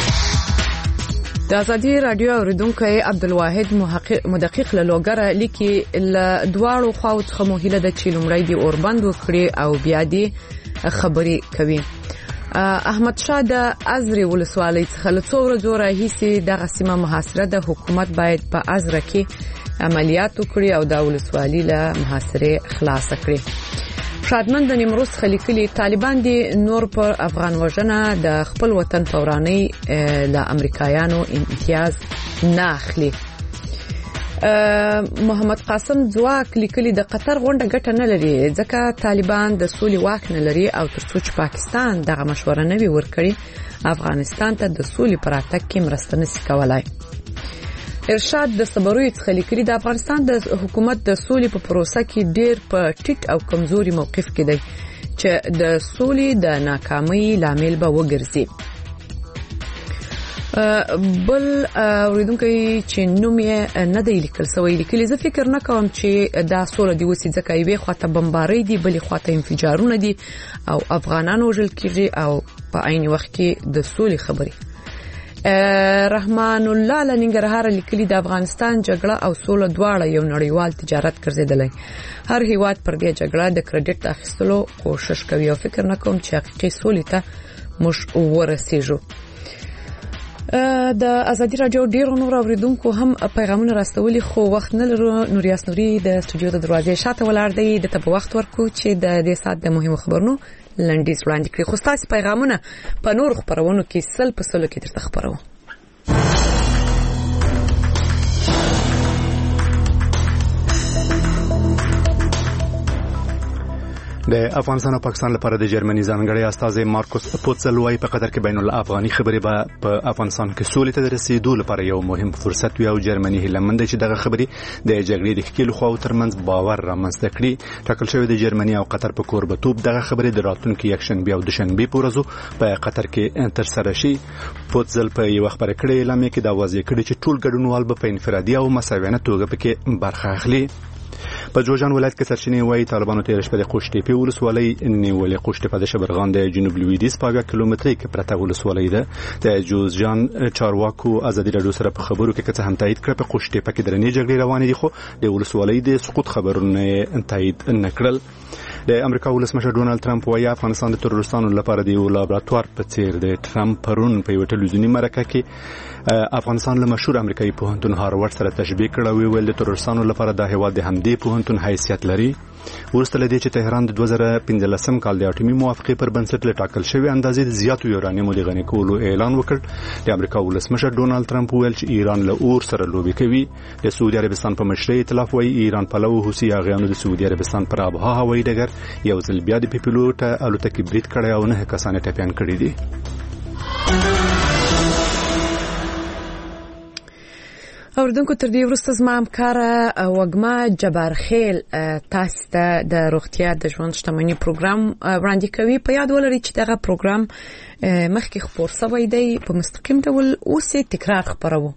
د ازادي رادیو اوریدونکو عبدالواحد مدقق له لوګره لیکي ل دواړو خواو څخه مهله د چیلمړی دی اوربند وکړي او بیا دی خبري کوي. احمد شاه د ازري ولسوالۍ څخه له څو ورځې راهیسې د سیمه محاصره د حکومت باید په ازره کې عملیات وکړي او د ولسوالۍ له محاصره خلاص کړي. شادمن د نیمروز خلیکلي طالبان دي نور پر افغان وژنه د خپل وطن پورانی د امریکایانو امتیاز نه اخلي. محمد قاسم ځواک لیکلي د قطر غونډه ګټه نه لري ځکه طالبان د سولې واک نه لري او ترڅو چې پاکستان دغه مشوره نه وي ورکړي افغانستان ته د سولې پر اتک کې مرسته نشي کولای. ارشاد د صبروي څخه لیکلي د افغانستان د حکومت د سولې په پروسه کې ډېر په ټیټ او کمزوري موقف کې دی چې د سولې د ناکامۍ لامل به وګرځي. بل اوریدونکو چې نوم یې نه دی لیکل سوی لیکلی زه فکر نه کوم چې دا سوله دی وسی ځکه یوه خواته بمباری دی بلې خواته انفجارونه دي او افغانانو وژل کیږي او په عین وخت کې د سولې خبري. رحمان الله لنګرهار لیکلی د افغانستان جګړه او سوله دواړه یو نړیوال تجارت ګرځیدلی. هر هیواد پر دې جګړه د کریډټ اخیستلو کوشش کوي او فکر نه کوم چې حقیقي سولې ته موږ ورسېږو. د ازادي رادیو ډیرو نور اوریدونکو هم پیغامونه راستولي خو وخت نه لرو. نوریاس نوري د استودیو د دروازې شاته ولاړ دی د ته په وخت ورکو چې د دې سات د مهمو خبرونو لنډیز وړاندې کړي. خو تاسو پیغامونه په نور خبرونو کې سل په سلو کې درته خبرو. د افغانستان او پاکستان لپاره د جرمني ځانګړي استازي مارکوس پوتزل وايي په قطر کې بین الافغاني خبرې به په افغانستان کې سولې ته رسیدو لپاره یو مهم فرصت وي او جرمني هیلمند چې دغه خبرې د جګړې د ښکیلو خواو ترمنځ باور رامنځته کړي. ټاکل شوی د جرمني او قطر په کوربتوب دغه خبرې د راتلونکي یکشنبه او دوشنبه په ورځو په قطر کې تر سره شي. پوتزل په یو خبره کړې اعلان کې دا واضح کړی چې ټول ګډونوال به په انفرادي او مساویانه توګه پکې برخه اخلي. په جوجان ولایت کې سرچینې وايي طالبانو تیر شپه د قوشتېپې ولسوالۍ نیولې. قوشتېپه د شبرغان د جنوب لویدیځ په 20 کیلومترۍ کې پرته ولسوالۍ ده. د جوجان چارواکو ازادي رادیو سره په خبرو کې څه هم تایید کړ په قوشتېپه کې درنې جګړې روانې دي خو د ولسوالۍ د سقوط خبرونه تایید نه کړل. د امریکا ولسمشر ډونالد ترامپ وايي افغانستان د تروریستانو لپاره د یو لابراتوار په څیر د ترامپ پرون په یو ټلویزیونی مرکه کې افغانستان له مشهور امریکایي پوهنتون هاروارد سره تشبیه کړ او ویل د تروریستانو لپاره د هیواد د همدې پوهنتون حیثیت لري. ورسته لدی چې تهران د 2015 کال د اټومي موافقې پر بنسټ لټاکل شوی اندازې د زیاتو یورانیمو د غنی کولو اعلان وکړ. د امریکا ولسمشر ډونالد ترامپ ویل چې ایران له اور سره لوبي کوي. د سعودي عربستان په مشرۍ ائتلاف وايي ایران په لو حوثي هغانو د سعودي عربستان پر ابها هوایي ډګر یو ځل بیا د پیپلوټ الوتکې بریټ کړي او نه کسان ټپيان کړي دي. اوردونکو تر دې وروسته زما همکاره وګما جبارخیل تاسو ته د روغتیا د ژوند شتمنۍ پروګرام وړاندې کوي. په یاد ولرئ چې دغه پروګرام مخکې خبر شوی دی په مستقیم ډول اوس تکرار خبرو.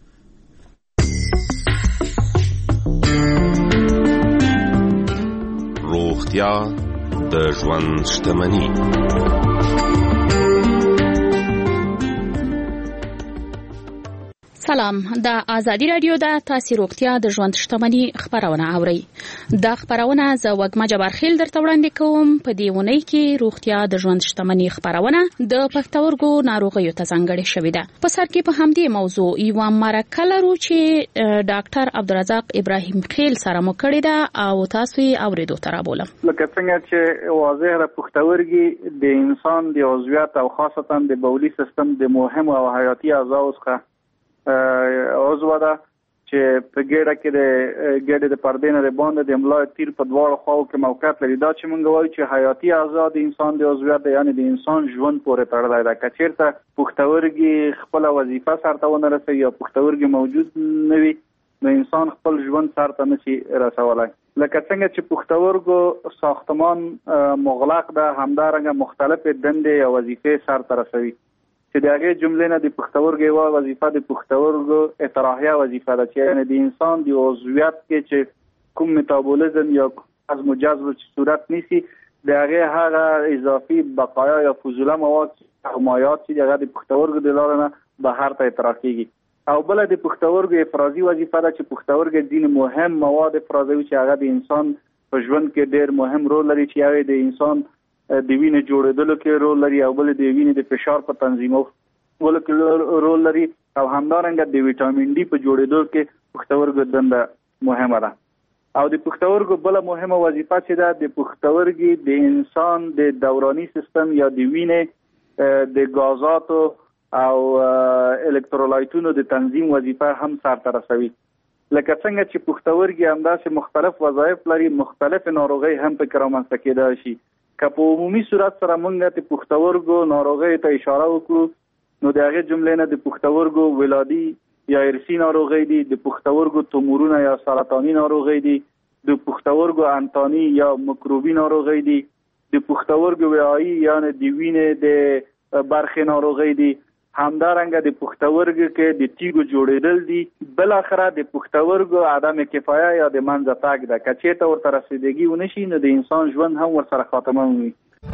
روغتیا د ژوند شتمنۍ. سلام، د ازادي رادیو د تاسو روغتیا د ژوند شتمنۍ خبرونه اورئ. د خبرونه ز وګما جبارخیل درته وړاندې کوم. په دې ونی کې روغتیا د ژوند شتمنۍ خبرونه د پښتورګو ناروغیو ته ځانګړې شوې ده. په سر کې په همدې موضوع یو مرکه لرو چې ډاکټر عبدالرزاق ابراهیم خیل سره مو کړې ده او تاسو یې اوریدو ته راولم. لکه څنګه چې واضح را پښتورګي د انسان د عضویت او خاصتا د بولي سیستم د مهم او حیاتي اعضاء څخه عضو ده چې په ګډه کې د ګډه د پردې نه د باندې د املا تیر په دواړو خواو کې موقعیت لري. دا چې موږ وایو چې حیاتي اعضاء د انسان د عضویت یعنی د انسان ژوند پورې تړلې ده. که چیرته پښتورګي خپل وظیفه سرته ونه رسوي یا پښتورګي موجود نه وي نو انسان خپل ژوند سرته نشي رسولای. لکه څنګه چې پښتورګو ساختمان مغلق ده همدارنګه مختلفې دندې او وظیفې سرته رسوي. چې د هغه جملې نه د پښتورګي یو وظیفه د پښتورګو اطراحیه وظیفه ده چې یعنی د انسان د عضویت کې چې کوم میتابولیزم یا هضم او جذب چې صورت نیسي د هغه اضافي بقایا یا فضوله مواد او مایعات چې هغه د پښتورګو د لارې نه بهر ته اطراح کیږي. او بل د پښتورګو افرازي وظیفه ده چې پښتورګي ځینې مهم مواد افرازوي چې هغه د انسان په ژوند کې ډېر مهم رول لري چې هغه د انسان د وینې جوړېدلو کې رول لري او بل د وینې د فشار په تنظیمولو کې رول لري او همدارنګه د ویټامین ډي په جوړېدو کې پښتورګو دنده مهمه ده. او د پښتورګو بل مهمه وظیفه چې ده د پښتورګي د انسان د دوراني سیستم یا د وینې د غازاتو او الکترولایتونو د تنظیم وظیفه هم سرته رسوي. لکه څنګه چې پښتورګي همداسې مختلف وظایف لري مختلف ناروغي هم په رامنځته کېدای شي. که په عمومي صورت سره موږ د پښتورګو ناروغۍ ته اشاره وکړو نو د هغې جملې نه د پښتورګو ولادي یا ارثي ناروغۍ دي، د پښتورګو تومورونه یا سرطاني ناروغۍ دي، د پښتورګو انتاني یا مکروبي ناروغۍ دي، د پښتورګو وعایي یعنی د وینې د برخې ناروغۍ دي همدارنګه د پښتورګو کې د تیږو جوړېدل دي. بل اخره د پښتورګو عدم کفایه یا د منځه تګ ده. که چېرته ورته رسیدګي ونشي نو د انسان ژوند هم ورسره خاتمه ومومي.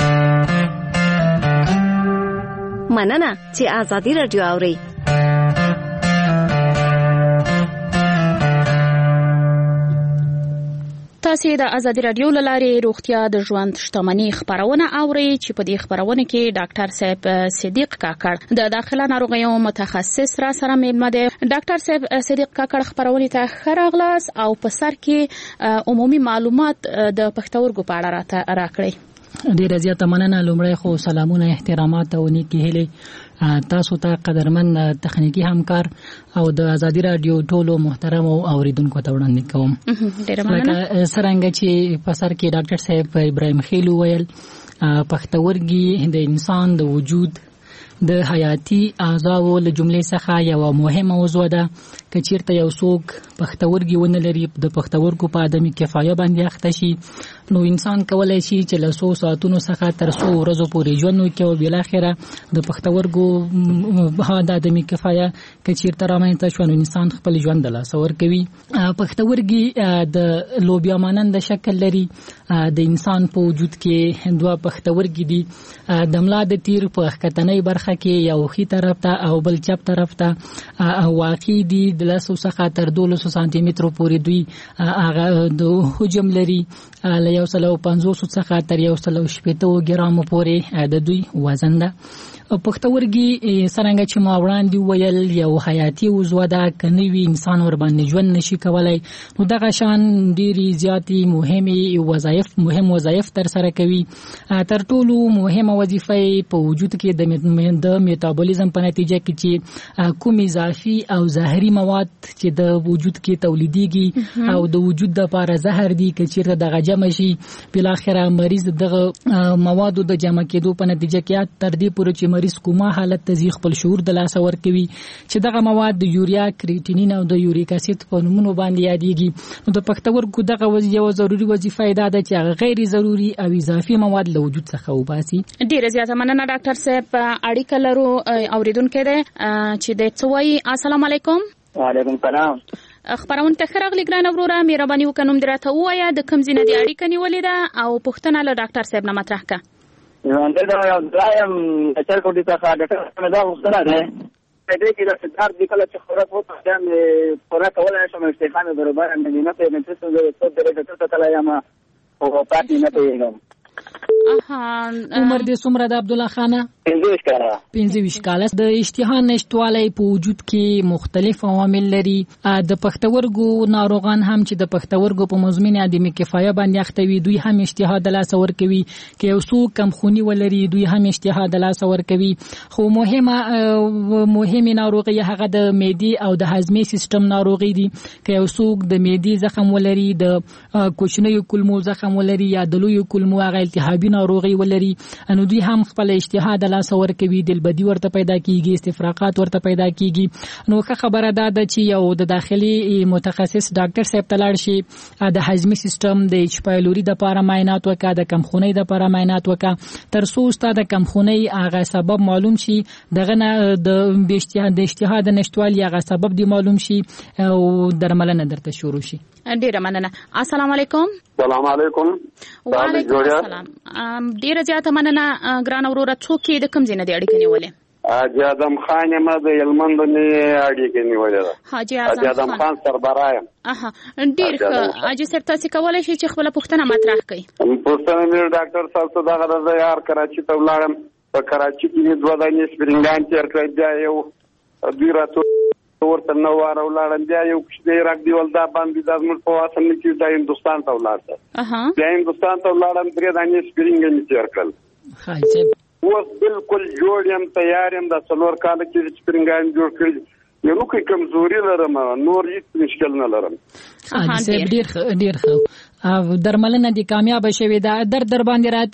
مننه چې آزادي رادیو اورئ. تاسو د ازادي رادیو لارې روغتیا د ژوند شتمنۍ خبرونه اورئ چې په دې خبرونه کې ډاکټر صاحب صدیق کاکړ د داخله ناروغیو متخصص را سره مېلمه دی. ډاکټر صاحب صدیق کاکړ خبرونه ته ښه راغلاست او په سر کې عمومي معلومات د پښتورګو په اړه راکړئ. ډیره زیاته مننه. لومړی خو سلامونه، احترامات او نیکې هیلې تاسو ته قدرمن تخنیکی همکار او د ازادي رادیو ټولو محترم اوریدونکو ته وړاندې کوم. ډیره مننه. څنګه چې په سر کې ډاکټر صاحب ابراهیم خیل ویل، پښتورګي د انسان د وجود د حیاتي اعضاو له جملې څخه یو مهمه عضو ده. که چیرته یو څوک پښتورګي ونه لري، د پښتورګو په عدمي کفایه باندې اخته شي، نو انسان کولای شي چې له 100 ساعتونو څخه تر 100 ورځو پورې ژوند وکړي او بل اخره د پښتورګو د عدمي کفایه که چیرته رامنځته شو نو انسان خپل ژوند د لاسه ورکوي. پښتورګي د لوبیا مانند شکل لري. د انسان په وجود کې دوه پښتورګي دي. د ملا د تیر په ښکتنۍ برخه کې یو خي طرف ته او بل چپ طرف ته واقع دي. د 100 څخه تر 200 سانتي مترو پورې دوی هغه د حجم لري. له 150 څخه تر 180 ګرامو پورې د دوی وزن ده. پښتورګي څنګه چې ما وړاندې ویل یو حیاتي عضو ده. کني وی انسان ور باندې ژوند نشي کولای. نو دغه شان ډيري زیاتې مهم وظایف تر سره کوي. تر ټولو مهمه وظیفه په وجود کې د میټابولیزم په نتیجه کې چې کوم اضافي او زهري مواد چې د وجود کې تولیديږي او د وجود لپاره زهر دي، چې چیرته دغه جمع شي بل اخره مریض دغه موادو د جمع کېدو په نتیجه کې تر دې پورې چې مریض کومه حالت ته ځي خپل شعور د لاسه ورکوي چې دغه مواد د یوریا، کریټینین او د یوریک اسید په نومونو باندې یادېږي. نو د پښتورګو دغه یو ضروري وظیفه ده چې هغه غیر ضروري او اضافي مواد له وجود څخه وباسي. ډیره زیاته مننه ډاکټر صاحب. اړیکه لرو اوریدونکو ده چې د څوي. السلام علیکم. وعلیکم السلام. خبرونه ته خراغلی ګران وروره، مهرباني وکړئ درته وایا د کوم ځای نه اړیکه نیولې ده او پوښتنه له ډاکټر صاحب نه مطرح کړه. زه دا یو ځایم چې کوټی څخه ډاکټر صاحب دا وختونه ده دې کې د ستار د کله چې خوراک وکړم خوراک کولای شم استفان برابر نه په نفس د څه درجه ته تلایم او پاتې نه پیږم. عمر دې څومره د عبد الله خانه؟ 25 کاله. د اشتها نشټوالی په وجود کې مختلف عوامل لري. د پښتورګو ناروغان هم چې د پښتورګو په مزمن عدمي کفایه باندې اخته وي دوی هم اشتها د لاس ورکوي. که یو څوک کم خوني ولري دوی هم اشتها د لاس ورکوي. خو مهمه ناروغي هغه د معدې او د هضمي سیستم ناروغي دي. که یو څوک د معدې زخم ولري، د کوچنیو کولمو زخم ولري یا د لویو کولمو هغه التهابي ناروغي ولري، نو دوی هم خپل اشتها د لاس ورکوي. دلبدي ورته پیدا کیږي، استفراقات ورته پیدا کیږي. نو ښه خبره ده چې یو د داخلي متخصص ډاکټر صاحب ته لاړ شي، د هضمي سیستم د اچ پایلوري د لپاره معاینات وکړه، د کمخونۍ د لپاره معاینات وکړه، تر څو ستاسو د کمخونۍ هغه سبب معلوم شي، دغه نه د اشتها د نشټوالي هغه سبب دی معلوم شي او درملنه درته شروع شي. ډیره مننه. السلام علیکم. السلام علیکم. وعلیکم السلام. ډیره زیاته مننه ګران وروره. څوک د کوم ځای نه دی اړیکه نیولې؟ حاجی اعظم خان یم د هلمند نه اړیکه نیولې ده. حاجی اعظم خان سربرایم. ډیر ښه. حاجی صاحب تاسو کولای شئ چې خپل پوښتنه مطرح کړئ. پوښتنه مې ډاکټر صاحب ته دا غواړم یار کراچي ته ولاړم. په کراچي کې دوه دانې سپرینګان تیر کړی، بیا یو دوی راته ورته نو واره ولاړم، بیا یو کښې راک دیول دا باندې دا زموږ په واسه نه کېږي، دا هندوستان ته ولاړه. بیا هندوستان ته ولاړم، 3 دانې سپرینګ مې تیر کړل. اوس بالکل جوړ یم، تیار یم. دا 4 کاله کې سپرینګان جوړ کړي. یو کوم کمزوري لرم، نور هیڅ مشکل نه لرم. ډیر ښه. درملنه دي کامیاب شوې ده. در باندې راته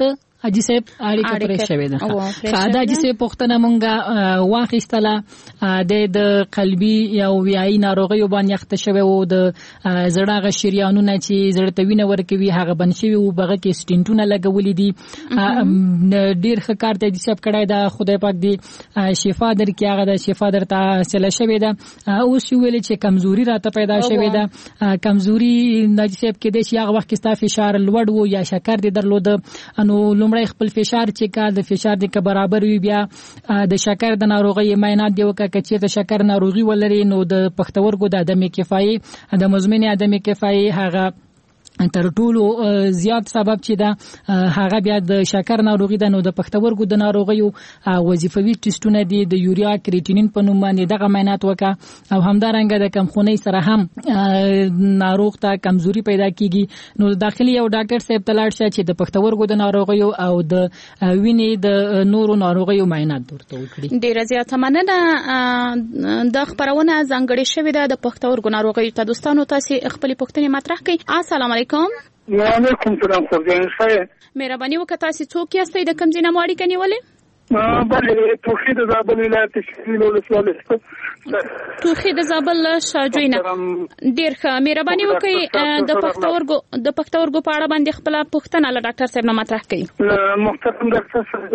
حاجی صاحب اړیکه پرې شوې ده. دا حاجی صاحب پوښتنه مونږه واخیستله د قلبي یا ویایي ناروغیو باندې اخته شوی و د زړه غ شریانونه چې زړه ته وینه ورکوي هغه بند شوی و بغه کې سټینټونه لګولې دي. ډیر ښه کار ته حساب کړای دا خدای پاک دی شفا درکړي هغه د شفا درته حاصله شوې ده. اوس ویل چې کمزوري راته پیدا شوې ده کمزوري ناجی صاحب کې د هغه وخت کې ستا فشار لوړ و یا شکر دې درلود نو لومړی خپل فشار چې کال د فشار د برابر وي بیا د شکر د ناروغي معاینات دی وکړه چې د شکر ناروغي ولري نو د پښتورګو د عدم کفایي د مزمن عدم کفایي هغه تر ټولو زیات سبب چې دا هغه بیا د شکر ناروغي ده نو د پښتورګو د ناروغیو وظیفوي ټیسټونه دي د یوریا کریټینین په نوم باندې دغه معاینات وکړه او همدارنګه د کمخونۍ سره هم ناروغ ته کمزوري پیدا کیږي نو داخلي یو ډاکټر صاحب ته لاړ شه چې د پښتورګو د ناروغیو او د وینې د نورو ناروغیو معاینات ورته وکړي. ډیره زیاته مننه. د خبرونه ځانګړې شوې ده د پښتورګو ناروغیو ته دوستانو تاسو خپل پوښتنې مطرح کړئ. السلام علیکم. وعلیکم السلام. مهرباني وکړئ تاسو څوک یاستئ د کوم ځای نه اړیکه نیولې؟ بله توحید زابل ولایت شمال ولسوالۍ. توحید زابل شاجوی نه. ډیر ښه مهرباني وکړئ د پښتورګو په اړه باندې خپل پوښتنه له ډاکټر صاحب نه مطرح کړئ. محترم ډاکټر صاحب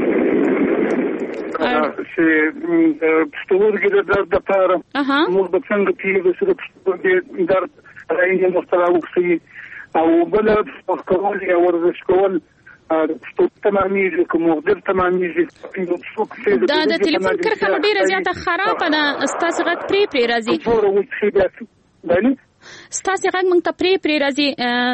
چې پښتورګي د درد لپاره موږ به څنګه پیږو چې د پښتورګي درد راځي مستراوخي او بل کول یا ورزش کول تمامېږي کوم مقدر تمامېږي. دا د ټلیفون کرښه ډیره زیاته خرابه ده ستاسو غږ پری راځي ستاسو غږ مونږ ته پری راځي.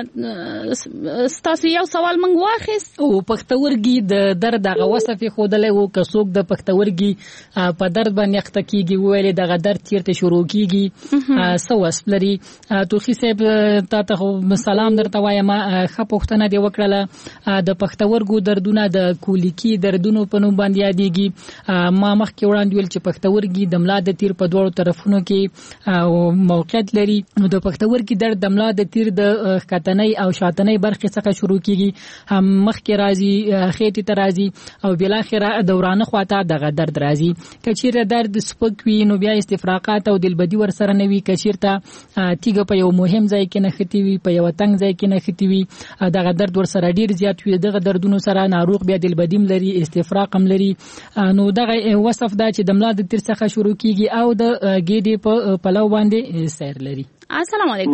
ستاسو یو سوال مونږ واخیست او پښتورګي د درد هغه وصفه خودلې وو که څوک د پښتورګي په درد باندې اخته کیږي ویلې دغه درد چیرته شروع کیږي څه وصف لري. توخي صاحب تاسو سلام درته وایم ښه پوښتنه دی وکړه. د پښتورګو دردونه د کولیکي دردونو په نوم باندې یادېږي. ما مخکې وړاندې ویل چې پښتورګي د ملا د تیر په دوړو طرفونو کې موقعیت لري نو د پښتورګي درد د ملا د تیر د ښکتنۍ او شاتنۍ برخې څخه شروع کیږي هم مخکې راځي خېټې ته راځي او بل اخره دورانه خواته دغه درد راځي. کچیرته درد سپک وي نو بیا استفراقات او دلبدي ور سره نه وي. کچیرته تیګه په یو مهم ځای کې نه ختی وي په یو تنگ ځای کې نه ختی وي دغه درد ور سره ډیر زیات وي. دغه دردونو سره ناروغ بیا دلبدیم لري استفراق هم لري نو دغه وصف دا چې د ملا د تیر څخه شروع کیږي او د ګېډې په پلو باندې سیر لري. السلام علیکم.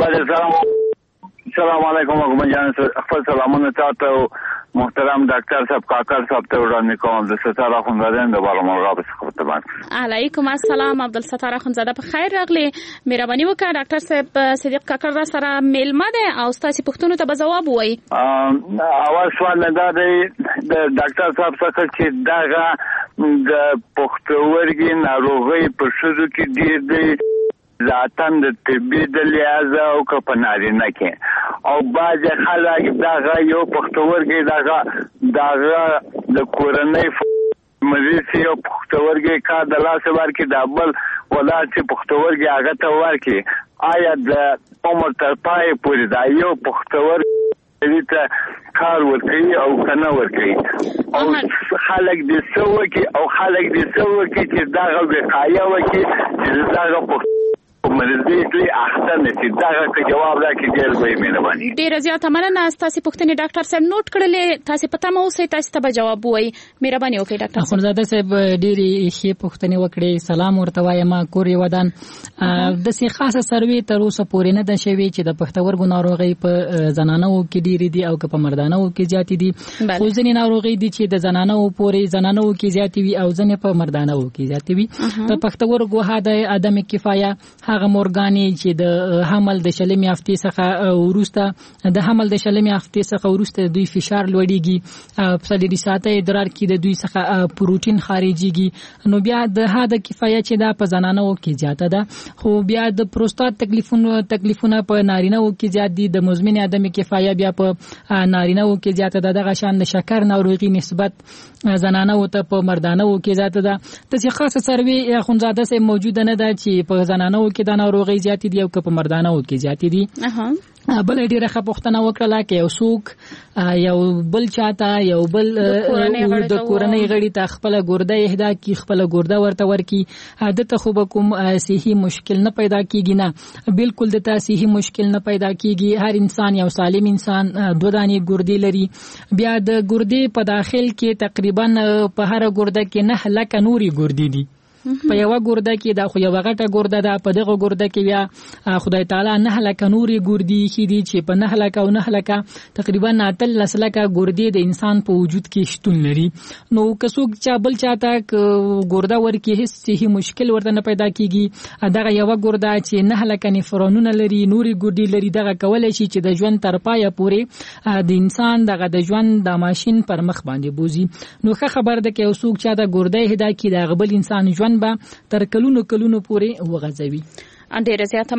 السلام علیکم حکومت جان خپل سلامونه تاسو محترم ډاکټر صاحب کاکر صاحب ته وړاندې کوم د ستاره اخوندزاده د بالامرغه په خدمت باندې. علیکم السلام عبدالستار اخوندزاده په خیر راغلی. مهرباني وکړه ډاکټر صاحب صدیق کاکر را سره میلمه ده او تاسو پوښتنو ته به جواب وایي. اول سوال دا دی د ډاکټر صاحب څخه چې دغه د پښتورګي ناروغي په شذو کې ډیر دی ذاتن د طبي د لحاظ او کپنارینه کې او باز خلک دغه یو پښتورګي دغه د کورنۍ مریض یو پښتورګي کا د لاس ورکې د بل ولا چې پښتورګي هغه ته ورکې آیا د عمر تر پای پورې دا یو پښتورګي ته کار ورکړي او کنه ورکړي او خلک دې سوکي چې دغه وقایه وکړي چې دغه مرزي دې احسن چې دغه جواب راکړي ډېر به مهرباني. ډېر زیاته مننه تاسو پوښتنې ډاکټر صاحب نوٹ کړلې تاسو پته مو اوسې تاسو ته جواب وایي. مهرباني وکړئ ډاکټر صاحب. خنزاده صاحب ډېرې ښې پوښتنې وکړې سلام ورته وایم کور یې ودان د سي خاصه سروي تر اوسه پورې نه ده شوی چې د پښتورګو ناروغي په زنانو کې ډېرې دي او په مردانو کې زیات دي خو ځینې ناروغي دي چې د زنانو کې زیات وي او ځینې په مردانو کې زیات وي. د پښتورګو هدا عدم کفایه هغه مورګانې چې د حمل د شلمې هفتې څخه ورسته دوی فشار لوړیږي پسلیری ساته ادرار کې د دوی څخه پروتین خارجيږي نو بیا د هدا کفایه چې دا په زنانو کې زیاته ده خو بیا د پروستات تکلیفونه په نارینه‌و کې زیات دي. د مزمن عدم کفایه بیا په نارینه‌و کې زیاته ده. دغه شان د شکر ناروغي نسبت زنانو ته په مردانو کې زیاته ده. د خاصه سروي خونزاده سه موجوده نه ده چې په زنانو کې د دا ناروغي زیات دي او که په مردانو کې زیات دي. بل ډیره ښه پوښتنه وکړه چې یو څوک یو بل چاته یو بل د کورنۍ غړي ته خپل ګرده اهدا کی خپل ګرده ورته ورکی عادت خو به کوم صحي مشکل نه پیدا کیږي نه بالکل د صحي مشکل نه پیدا کیږي. هر انسان یو سالم انسان دوه دانې ګردې لري. بیا د ګردې په داخل کې تقریبا په هر ګرده کې 9 لک نوري ګردې دي. په یو ګرده کې دا خو یو غټه ګرده ده، په دغه ګرده کې بیا خدای تعالی 9 لک نوري ګردې خېدي چې په 9 لک او 9 لک تقریبا 13 لک ګردې د انسان په وجود کې شتون لري. نو که څوک چا بل چاته ګرده ورکی هیڅ صحي مشکل ورته نه پیدا کیږي. دغه یو ګرده چې 9 لک نفرونونه لري نوري ګردې لري دغه کولای شي چې د ژوند تر پایه پورې د انسان دغه د ژوند د ماشين پر مخ باندې بوزي. نو ښه خبر ده کې څوک چا د ګرده هدا کې د غبل انسان ژوند با تر کلونو پورې وغځوي. ډېر زیاته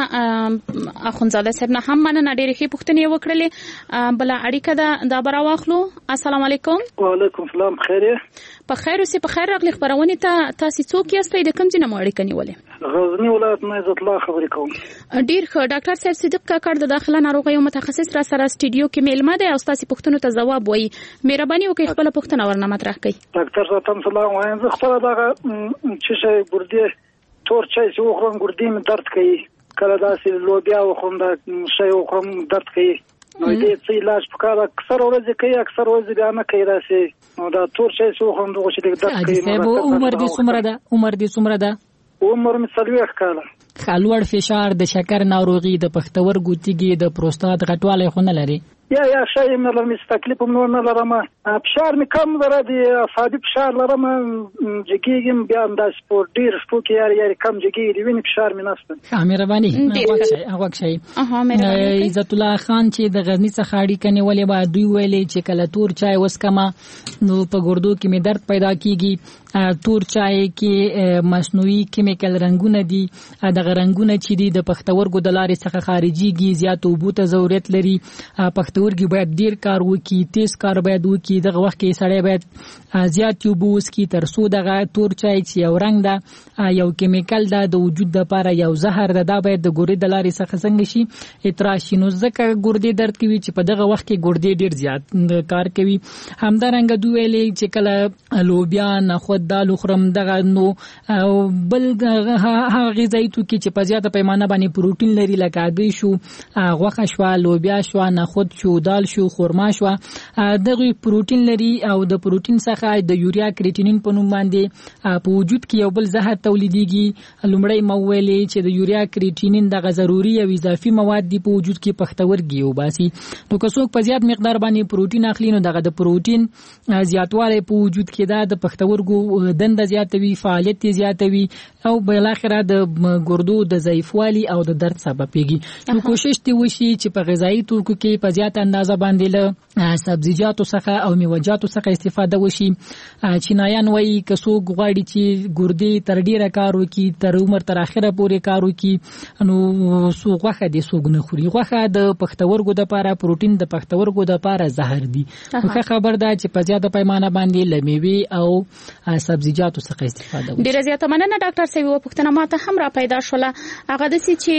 مننه اخونزاده صاحب نه هم مننه ډېرې ښې پوښتنې وکړلې. بل اړیکه دا برا واخلو. السلام علیکم. وعلیکم السلام. خیر په خیر اوسې په خیر راغلی. خبرونه ته تاسو څوک یاستئ د کوم ځای نه اړیکه نیولې؟ غزنی ولایت نه عزت الله خبرې کوم. ډېر ښه. ډاکټر صاحب صدیق کاکړ د داخله ناروغیو متخصص را سره سټډیو کې میلمه دی او تاسو پوښتنو ته ځواب وایي. مهرباني وکړئ خپل پوښتنه ورنه مطرح کړئ. ډاکټر صاحب سلام وایم. زه خپل دغه چې شي ګردې تور چای چې وخورم ګردې مې درد کوي. کله داسې لوبیا وخورم دا شی وخورم درد کوي. نو دې څه علاج پکاره اکثر ورځ کوي اکثر ورځ بیا نه کوي داسې. نو دا تور چای چې وخورم دغه چې درد کوي. عمر دې څومره ده؟ عمر مې 40 کاله. خالوړ فشار د شکر ناروغي د پښتورګو تیږې د پروستات غټوالی خو نه لري؟ یا شای مې لرم تکلیف هم نه لرم. فشار مې کم لري د اعصابي فشار لرم جګیږم بیا هم داسې په ډېر شپو کې یاري کم جګیږي د وینې فشار مې نشته. مهرباني عزت الله خان چې د غزني څخه اړیکه نیولې وه دوی ویلې چې کله تور چای وسکمه نو په ګردو کې مې درد پیدا کیږي. تور چای کې مصنوعي کیمیکل رنگونه دي. دغه رنگونه چې دي د پښتورګو د لارې څخه خارجيږي زیات اوبو ته ضرورت لري. پښتورګي باید ډیر کار وکړي تیز کار باید وکړي. دغه وخت کې سړی باید زیات اوبو وڅښي تر څو دغه تور چای چې یو رنگ ده یو کیمیکل ده د وجود لپاره یو زهر ده دا باید د ګردې د لارې څخه څنګه شي اتراش شي. نو ځکه ګردې درد کوي چې په دغه وخت کې ګردې ډیر زیات کار کوي. همدارنګه دوی ویلې چې کله لوبیا نخود دال خورم دغه نو بل هغه غذایي توکي چې په زیاته پیمانه باندې پروتین لري لکه هګۍ شو غوښه شو لوبیا شو نخود شو دال شو خرما شو دغه پروتین لري او د پروتین څخه د یوریا کریټینین په نوم باندې په وجود کې یو بل زهر تولیديږي. لومړی مویلې چې د یوریا کریټینین دغه ضروري او اضافي مواد دی په وجود کې پښتورګي وباسي. نو که څوک په زیات مقدار باندې پروتین اخلي نو دغه د پروتین زیاتوالی په وجود کې دا د پښتورګو دنده زیاتوي فعالیت زیاتوي او بل اخره د ګردو د ضعیفوالي او د درد سبب کیږي. نو کوشش دی وشي چې په غذایی توکو کې په زیات اندازه باندې له سبزیجاتو څخه او میوه‌جاتو څخه استفاده وشي. چینایان وایي که څوک غواړي چې ګردې تر ډیره کار وکړي تر عمر تر اخره پورې کار وکړي نو غوښه دې څوک نه خوري. غوښه د پښتورګو لپاره پروتین د پښتورګو لپاره زهر دي. نو خبر ده چې په زیاته پیمانه باندې لمیوي او سبزیجاتو څخه استفاده وکړي. ډیره زیاته مننه ډاکټر صاحب. و پښتنه ماته هم را پیدا شوله هغه د سې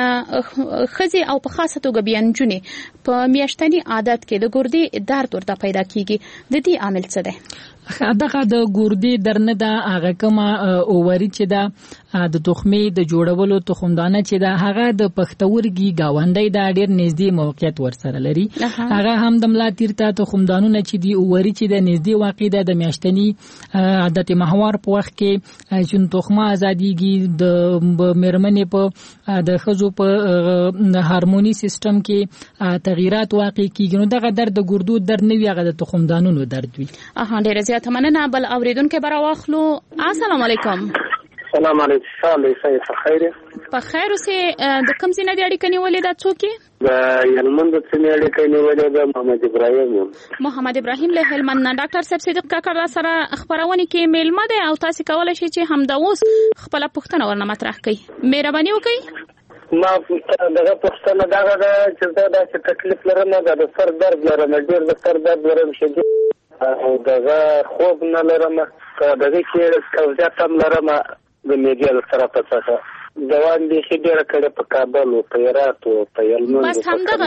چې خزي او په خاصه توګه بیانجونې په میاشتنی عادت کې د ګردې درد ورته پیدا کیږي. د دې عامل څه دی؟ دغه د ګردې درنه ده هغه کومه اووري چې ده د تخمې د جوړولو تخمدانه چې ده هغه د پښتورګي گاونډي دا ډیر نږدې موقعیت ورسره لري. هغه هم د ملا تیرته تخمدانونه چې دی اووري چې د نږدې واقع ده د میاشتنی عادت محور په وخت کې چې تخمه ازاديږي د مرمنې په د خزو په هارموني سیستم کې تغیرات واقع کیږي. نو دغه درد د ګردو درد نه وي هغه د تخمدانونو درد وي. ډیره زیاته مننه. بل اوریدونکو برا واخلو. السلام علیکم. السلام علیکم. صالح صحیح خیر. په خیر اوسې د کوم ځای نه اړیکه نیولې ده څوک د هلمند څخه اړیکه نیولې ده محمد ابراهیم. محمد ابراهیم له هلمند نه. ډاکټر صاحب صدیق کاکړ سره خبرونه کې میلمه ده او تاسو کولای شئ چې همدا اوس خپل پوښتنه ورنه مطرح کړئ. مهرباني وکړئ. ما دغه پوښتنه دا ده چې دا چې تکلیف لرم د سر درد لرم ډیر د سر درد لرم شدید او دغه خوب نه لرم دغه کې قبضیت هم لرم د میډیا د طرفه څخه دوام به ډیره کړه په کابل او په هرات او په یلمن بس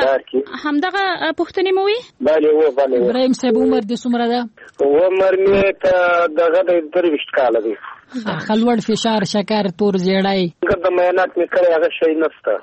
همدغه پوښتنې مو وي؟ بله ابراهیم صاحب عمر دې څومره ده؟ عمر مې ته دغه د 23 کاله دی. خلوړ فشار شکر تور زیړای د معاینات مې کړی هغه شی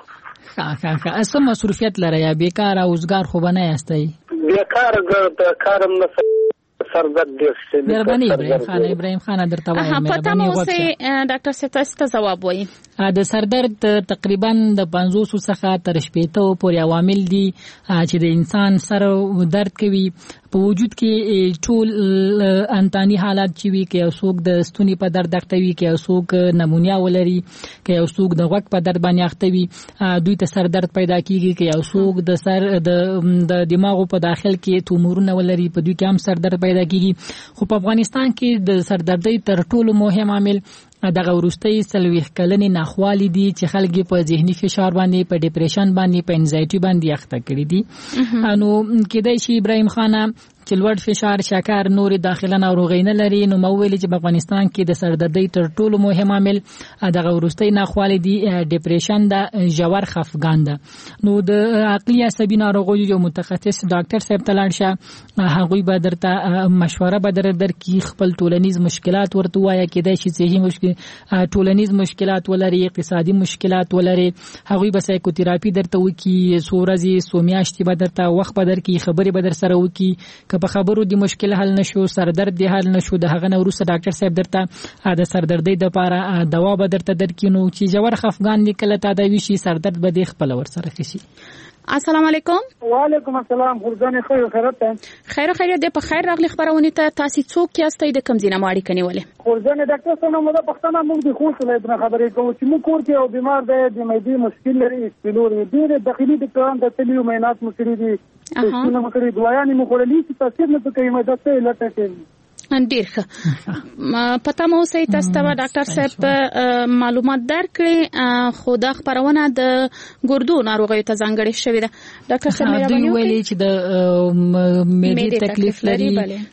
نشته. اصل مصروفیت لري یا بیکار او روزګار خو بنه یاستئ؟ بیکار د کارم نه سردرد ډیر مهرباني ابراهیم خان درته وایم مهرباني وکړئ. ډاکټر صاحب تاسو ته جواب وایي. د سردرد تقریبا د 500 څخه تر 80 پورې عوامل دي چې د انسان سر درد کوي. په وجود کې ټول انتاني حالات چې وي، کې اوسوک د ستوني په درد اخته وي، کې اوسوک نمونیا ولري، کې اوسوک د غوږ په درد باندې اخته وي، دوی ته سر درد پیدا کیږي، کې اوسوک د سر د دماغ په داخل کې تومورونه ولري، په دوی کې هم سر درد پیدا کیږي. خو په افغانستان کې د سر دردۍ تر ټولو مهم عامل دغه وروستي 40 کلنې ناخوالي دي چې خلک په ذهني فشار باندې، په ډیپریشن باندې، په انزایټي باندې اخته کړي دي. نو کېدای شي ابراهیم خان چې لوړ فشار، شکر، نور داخله ناروغۍ نه لري. نو مویل چې په افغانستان کې د سردردۍ تر ټولو مهم عامل دغه وروستي ناخوالي دي، ډیپریشن ده، ژور خفګان ده. نو د عقلي عصبي ناروغیو یو متخصص ډاکټر صاحب ته لاړ شه، هغوی به درته مشوره به درکړي، خپل ټولنیز مشکلات ورته وایي. کېدای شي صحي ټولنیز مشکلات ولري، اقتصادي مشکلات ولري، هغوی به سایکوتراپي درته وکړي، څو ورځې څو میاشتې به درته وخت به درکړي، خبرې به در سره وکړي. که په خبرو د مشکل حل نشو، سردرد دی حل نشو، د هغه نه وروسته ډاکټر صاحب درته د سردردۍ دپاره دوا به درته درکړي. نو چې ژور خفګان دې کله تداوي شي، سردرد به دې خپله ورسره ښه شي. السلام علیکم. وعلیکم السلام. خورځانې خیر خیرت ته خیر خیریت دې په خیر راغلی خبرونه ته. تاسو څوک یاستئ؟ د کوم ځای نه اړیکه نیولې؟ خورځانې ډاکټر صاحب موږ د پښتنه موږ د خوست ولایت خبرې کوو چې موږ کور کې او بیمار دی، د معدې مشکل لري، سپیلوري ډېر داخلي ډاکټران د تلیو معاینات مو کړي دي، څونه مو کړي، دوايانې مو خوړلې چې تاثیر نه کوي، مې داسې لټه کوي. ډیر ښه پته مو سي تاسو ته ډاکټر صاحب معلومات درکړي. خو دا خبرونه د ګردو ناروغیو ته ځانګړې شوې ده. ډاکټر صاحب مهرباني وکړئ. ویلي چې د معدې تکلیف لري،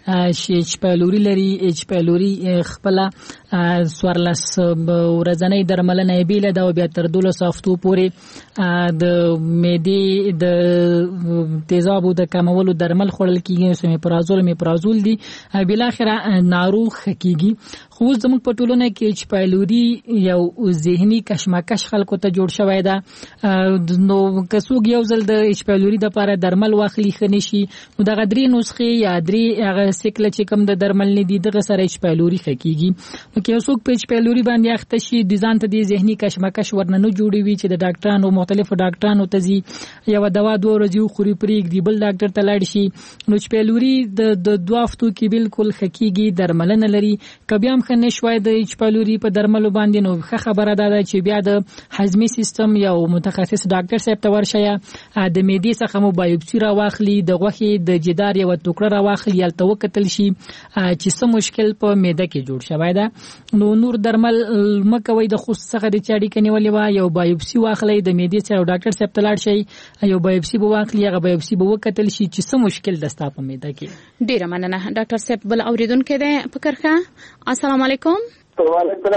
چې پیلوري لري، چې پیلوري خپل سوارلس ورځنۍ درملنه بیل ده او بیا تر 12 هفتو پورې د معدې د تیزابو د کمولو درمل خوړل کیږي، سمیپرازول میپرازول دي، بل اخر ناروغ کیږي. خو زموږ په ټولنه کې چې پیلوري یو ذهني کشمکش خلکو ته جوړ شوی ده. نو که څوک یو ځل د پیلوري دپاره درمل واخلي ښه نشي، نو دغه 3 نسخې یا 3 هغه سیکله چې کوم د درمل نه دي دغه سره پیلوري ښه کیږي. نو که یو څوک په پیلوري باندې اخته شي، د ځان ته د ذهني کشمکش ورنه نه جوړوي چې د ډاکټرانو مختلفو ډاکټرانو ته ځي، یو دوا 2 ورځې خوري پرېږدي، بل ډاکټر ته لاړ شي. نو چې پیلوري د 2 هفتو کې بالکل ښه کیږي، درملنه لري. که بیا هم ښه نشوای د پیلوري په درملو باندې، نو ښه خبره ده چې بیا د هضمي سیستم یو متخصص ډاکټر صاحب ته ورشئ، د معدې څخه مو بایوپسي راواخلي، د غوښې د جدار یو ټوکړه راواخلي، هلته وکتل شي چې څه مشکل په معده کې جوړ شوی ده. نو نور درمل مه کوئ، د خوست څخه د چا اړیکه نیولې وه، یو بایوپسي واخلئ، د معدې څخه ډاکټر صاحب ته لاړ شئ، یو بایوپسي به واخلي، هغه بایوپسي به وکتل شي چې څه مشکل ده ستا په معده کې. ډیره مننه ډاکټر صاحب. بل اوریدونکو دی په کرښه. السلام علیکم. وعلیکم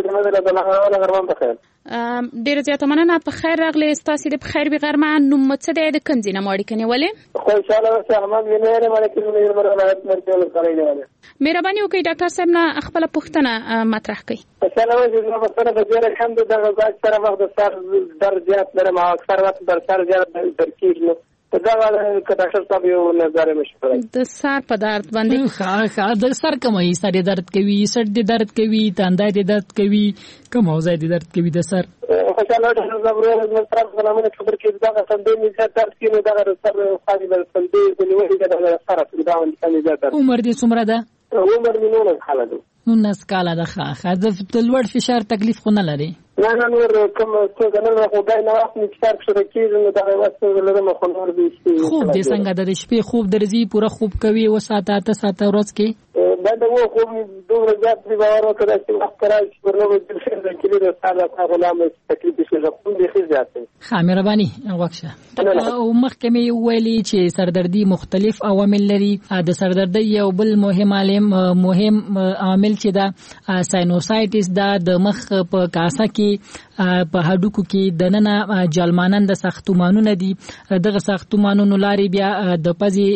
السلام. ډیره زیاته مننه. په خیر راغلی. ستاسو د خیر به غرمه نوم څه دی؟ د کوم ځای نه اړیکه نیولې؟ خو ان شاء الله چې احمد وینره باندې کې ولایت مرکز کړی دی. مهرباني وکړئ ډاکټر صاحب نه خپل پوښتنه مطرح کړئ. ان شاء الله چې نو په ډېر الحمد د غذا سره وخت د سر درد زیات لرم، اکثر وخت د سر زیات ترکیب ته دا ډاکټر صاحب یو نظر مشوره د سر په درد باندې د سر کومه سر درد کوي، سر درد کوي، تندای درد کوي، کوم ځای درد کوي د سر؟ خوشاله ډاکټر صاحب ورو طرف زمونه خبر کې دا څنګه می درد کوي، دا سر خالي بل څنګه د نیولې د سر په داون کې درد. عمر دې څومره ده؟ عمر مې 19 کاله ده. 19 کاله ده. ښه د لوړ فشار تکلیف خو نه لري؟ نه نور کوم څه نه خو دا نه وخت چې فشار شروع کیږي نو دا واسطه لرم خو نور دي. خوب دې څنګه د شپې خوب درځي؟ پوره خوب کوي و ساعته 8 ساعته ورځ کې؟ دا و خو دوه زیات دی باور وکړه چې وخت راځي ورنه د څه کلی د ساده غلام تکلیف شي خو دې خې زیات. ښه مهرباني وکړه. او مخکمه ویلي چې سردردي مختلف عوامل لري. د سردردي یو بل مهم عامل چې دا ساینوسایټس دا د مخ په کاسه کې په هډوکو کې د ننه جالمانند ساختمانونه دي دغه ساختمانونو لاري بیا د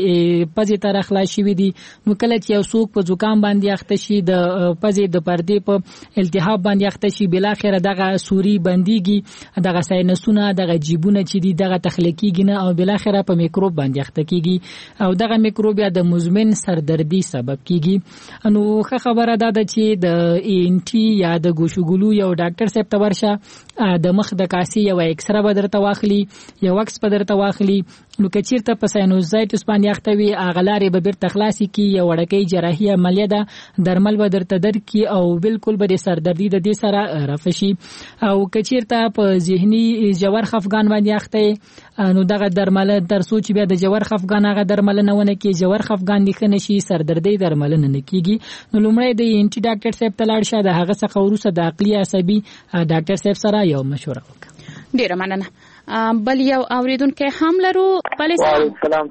پزې تر اخلاص شوی دي نو کله چې یو څوک په زکام باندې اخته شي د پزې د پردې په التهاب باندې اخته شي بل اخر دغه سوري بنديږي دغه ساینسونه دغه جیبونه چې دي دغه تخلیقيږي نه او بل اخر په میکروب باندې اخته کیږي او دغه میکروب یا د مزمن سردردي سبب کیږي نو خبره ده چې د انټي یا د ګوشګلو یو ډاکټر صاحب ته ورشه د مخ د کاسي یو اکسره بدرته واخلي یو وکس بدرته واخلي نو کچیرته په ساینوزایټس باندې اختوي اغلارې به بیرته خلاصي کی یو وړکې جراحي عملیه ده درمل بدرته درکې او بالکل به سردردي د دې سره رفشي او کچیرته په ذهني جوړ خفقان باندې اخته نو دغه درمل تر سوچ بیا د جوړ خفقان هغه درمل نه ونه کې جوړ خفقان لیک نشي سردردي درمل نه کیږي نو لومړی د انټي ډاکټر صاحب ته لاړ شه د هغه څخه وروسته د عقلي عصبي ډاکټر صاحب سره یو مشوره وکړه ډیره مننه بل یو اوریدونکو هم لرو بل سلام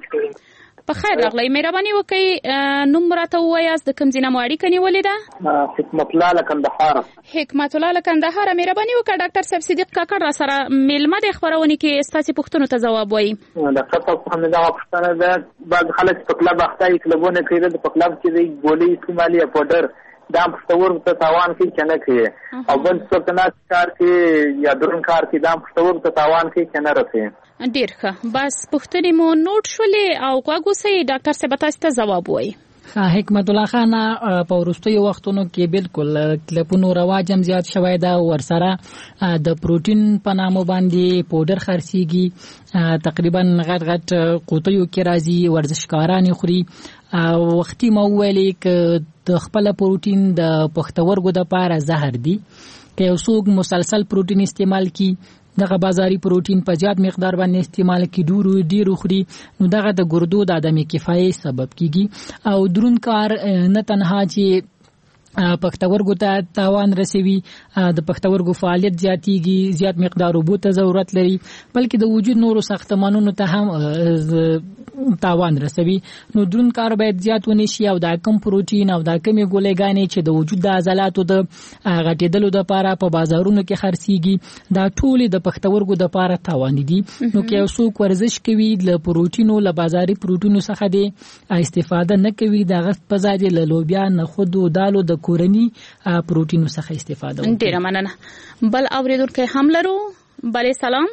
په خیر راغلی مهرباني وکړئ نوم راته ووایاست د کوم ځای نه مو اړیکه نیولې ده حکمت الله له کندهار حکمت الله له کندهار مهرباني وکړه ډاکټر صاحب صدیق کاکړ را سره میلمه د خبرونه کې ستاسو پوښتنو ته جواب وایي ډاکټر صاحب څنګه دا پوښتنه ده بعض خلک په کلب اخته کلبونه کوي د په کلب کې د ګولۍ استعمالي پاوډر دا پښتور ته تاوان کوي کنه کوي او بل څه نه کار کوي یا درن کار کوي دا پښتور ته تاوان کوي کنه راځي ډیر ښه بس پوښتنې مو نوٹ شولې او غوښوسې ډاکټر صاحب تاسو ته جواب وایي حکمت الله خان په وروستیو وختونو کې بالکل کلپونو رواج هم زیات شوی دا ورسره د پروتین په نامو باندې پاوډر خرڅيږي تقریبا غټ قوتیو کې راځي ورزشکاران خوري وختي مو ویلې ک د خپل پروتین د پښتورګو د پاره زهر دي که یو څوک مسلسل پروتین استعمال کی دغه بازاري پروتین په زیات مقدار باندې استعمال کی ډیرو خوري نو دغه د ګردو د عدم کفایت سبب کیږي او درون کار نه تنها چې پښتورګو ته تاوان رسوي د پښتورګو فعالیت زیاتیږي زیات مقدار اوبو ته ضرورت لري بلکې د وجود نورو ساختمانونو ته هم تاوان رسوي نو درون کار باید زیات ونی شي او د کم پروتین او د کمی ګولېګانې چې د وجود د عضلاتو د غټېدلو لپاره په بازارونو کې خرڅيږي دا ټول د پښتورګو لپاره تاوان دي نو کې یو څوک ورزش کوي د پروتینو له بازاري پروتینو څخه دی استفاده نه کوي د غف په ځای له لوبیا نه خود او دالو د کورنی پروتینو څخه استفاده وکړي ډیر مننه بل اوریدونکو هم لرو بل سلام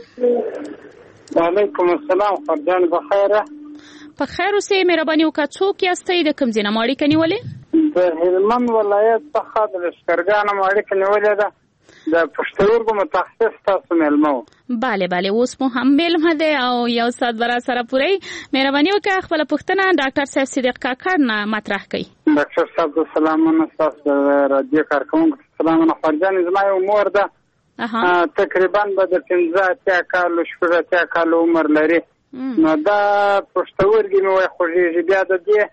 وعلیکم السلام فرجان بخیره په خیر اوسې مهرباني وکړه څوک یاستئ د کوم ځای نه اړیکه نیولې د هلمند ولایت څخه د لشکرګاه نه اړیکه نیولې ده د پښتورګو متخصص تاسو ملمو bale اوس مو هم ملمه ده او یو سات برا سره پوری مهرباني وکړه خپل پوښتنه ډاکټر صاحب صدیق کاکړ نه مطرح کړئ ډاکټر صاحب سلامونه تاسو رادیو کارکونکو سلامونه فرجان زما یو مور ده تقریبا به د 15 کال شپږ کال عمر لري نو دا پښتورګي مې خوږیږي بیا د دې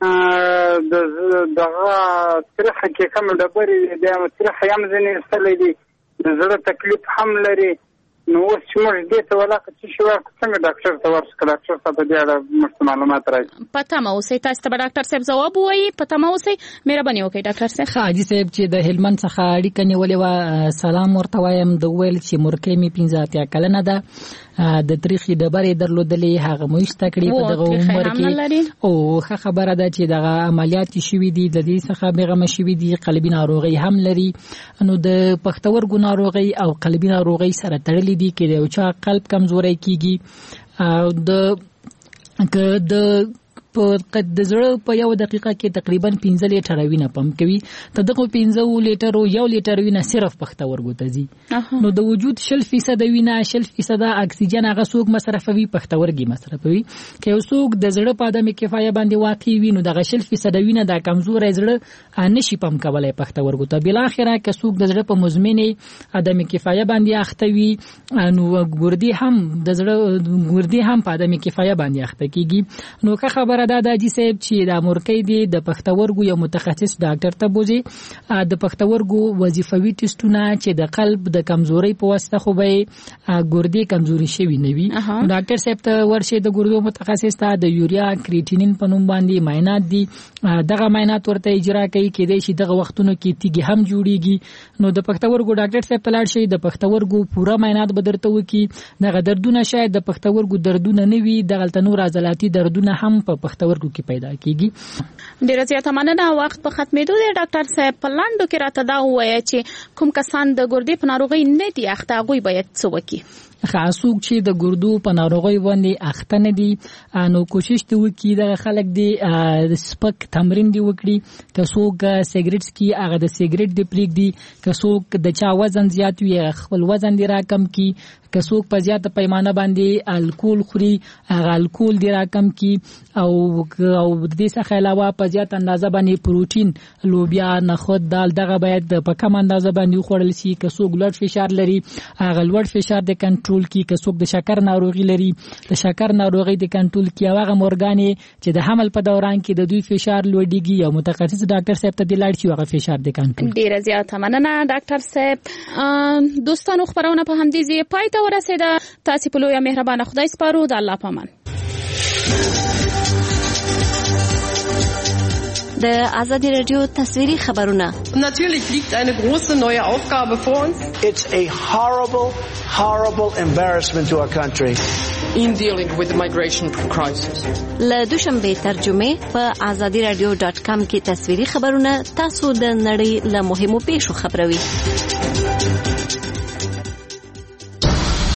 دغه ترخه کې کوم ډبرې د ترخه هم ځنې استلې دي د زړه تکلیف هم لري نو اوس چې موږ دې ته ولاکه چې شو څنګه ډاکټر ته ورسکه ډاکټر صاحب دې اړه معلومات راځي پته مو سي تاسو ته ډاکټر صاحب جواب وایي پته مو سي مهرباني وکړئ ډاکټر صاحب حاجی صاحب چې د هلمند څخه اړیکه نیولې و سلام ورته وایم د ویل چې مرکې می 15 کلنه ده د تاریخي ډبرې درلودلې هغه مو استکړې په دغه عمر کې او خبره ده چې دغه عملیات شوي دي د دې څخه بیغمه شوي دي قلبي ناروغي هم لري نو د پښتورګو ناروغي او قلبي ناروغي سره تړلې دي کې د چا قلب کمزوري کیږي او د په د زړه په یو دقیقه کې تقریبا 15 لیټر وینه پمپ کوي ته دغه 15 لیټر او 1 لیټر وینه صرف پښتورګو ته ځي نو د وجود 0% وینه 0% اکسیجن هغه څوک مصرفوي پښتورګي مصرفوي که یو څوک د زړه په عدم کفایت باندې واقع وي نو دغه 0% وینه د کمزوري زړه نشي پمپ کولای پښتورګو ته بل اخره که څوک د زړه په مزمنه عدم کفایت باندې اخته وي نو ګردي هم د زړه ګردي هم په عدم کفایت باندې اخته کیږي نو که خبره دا د جی صاحب چې د مورکۍ دی د پښتورګو یو متخصص ډاکټر ته بوزي د پښتورګو وظیفوي ټیسټونه چې د قلب د کمزوري په واسطه خو به ګردې کمزوري شوي نه وي ډاکټر صاحب ته ورشي د ګردو متخصص ته د یوریا کریټینین په نوم باندې معاینات دي دغه معاینات ورته اجرا کوي کېدای شي دغه وختونو کې تیږي هم جوړیږي نو د پښتورګو ډاکټر صاحب ته لاړ شي د پښتورګو پوره معاینات به درته وکړي دغه دردونه شاید د پښتورګو دردونه نه وي دغه نور عضلاتي دردونه هم په پښتورګو کې پیدا کیږي ډیره زیاته مننه وخت په ختمېدو دی ډاکټر صاحب په لاندو کې راته دا وایي چې کوم کسان د ګردې په ناروغۍ نه دي اخته هغوی باید څه وکړي خاصوک چې د ګردو په ناروغۍ باندې اخته نه دي نو کوشش دی وکړي د خلک دی سپک تمرین دی وکړي که څوک سیګریټ کی هغه د سیګریټ دی پریږدي که څوک د چا وزن زیات وي خپل وزن دی راکم کی که څوک په زیاته پیمانه باندې الکول خوري هغه الکول دی راکم کی او د دې څخه علاوه په زیات اندازه باندې پروتین لوبیا نخود دال دغه باید په کم اندازه باندې خوړل شي که څوک لوړ فشار لري هغه لوړ فشار د کنټرول کی که څوک د شکر ناروغي لري د شکر ناروغي د کنټرول کی هغه مورګانې چې د حمل په دوران کې د دوی فشار لوړیږي یو متخصص ډاکټر صاحب ته د لاړ شي هغه فشار د کنټرول ډیره زیاته مننه ډاکټر صاحب دوستانو خبرونه په همدې ځای پای ته ورسېده تاسو په لوی مهربانه خدای سپارو د الله پامان د آزادی رادیو تصویری خبرونه Natürlich liegt eine große neue Aufgabe vor uns. It's a horrible embarrassment to our country. In dealing with the migration crisis. له دوشنبه ترجمه په azadiradio.com کې تصویری خبرونه تاسو د نړۍ له مهمو پیښو خبروي.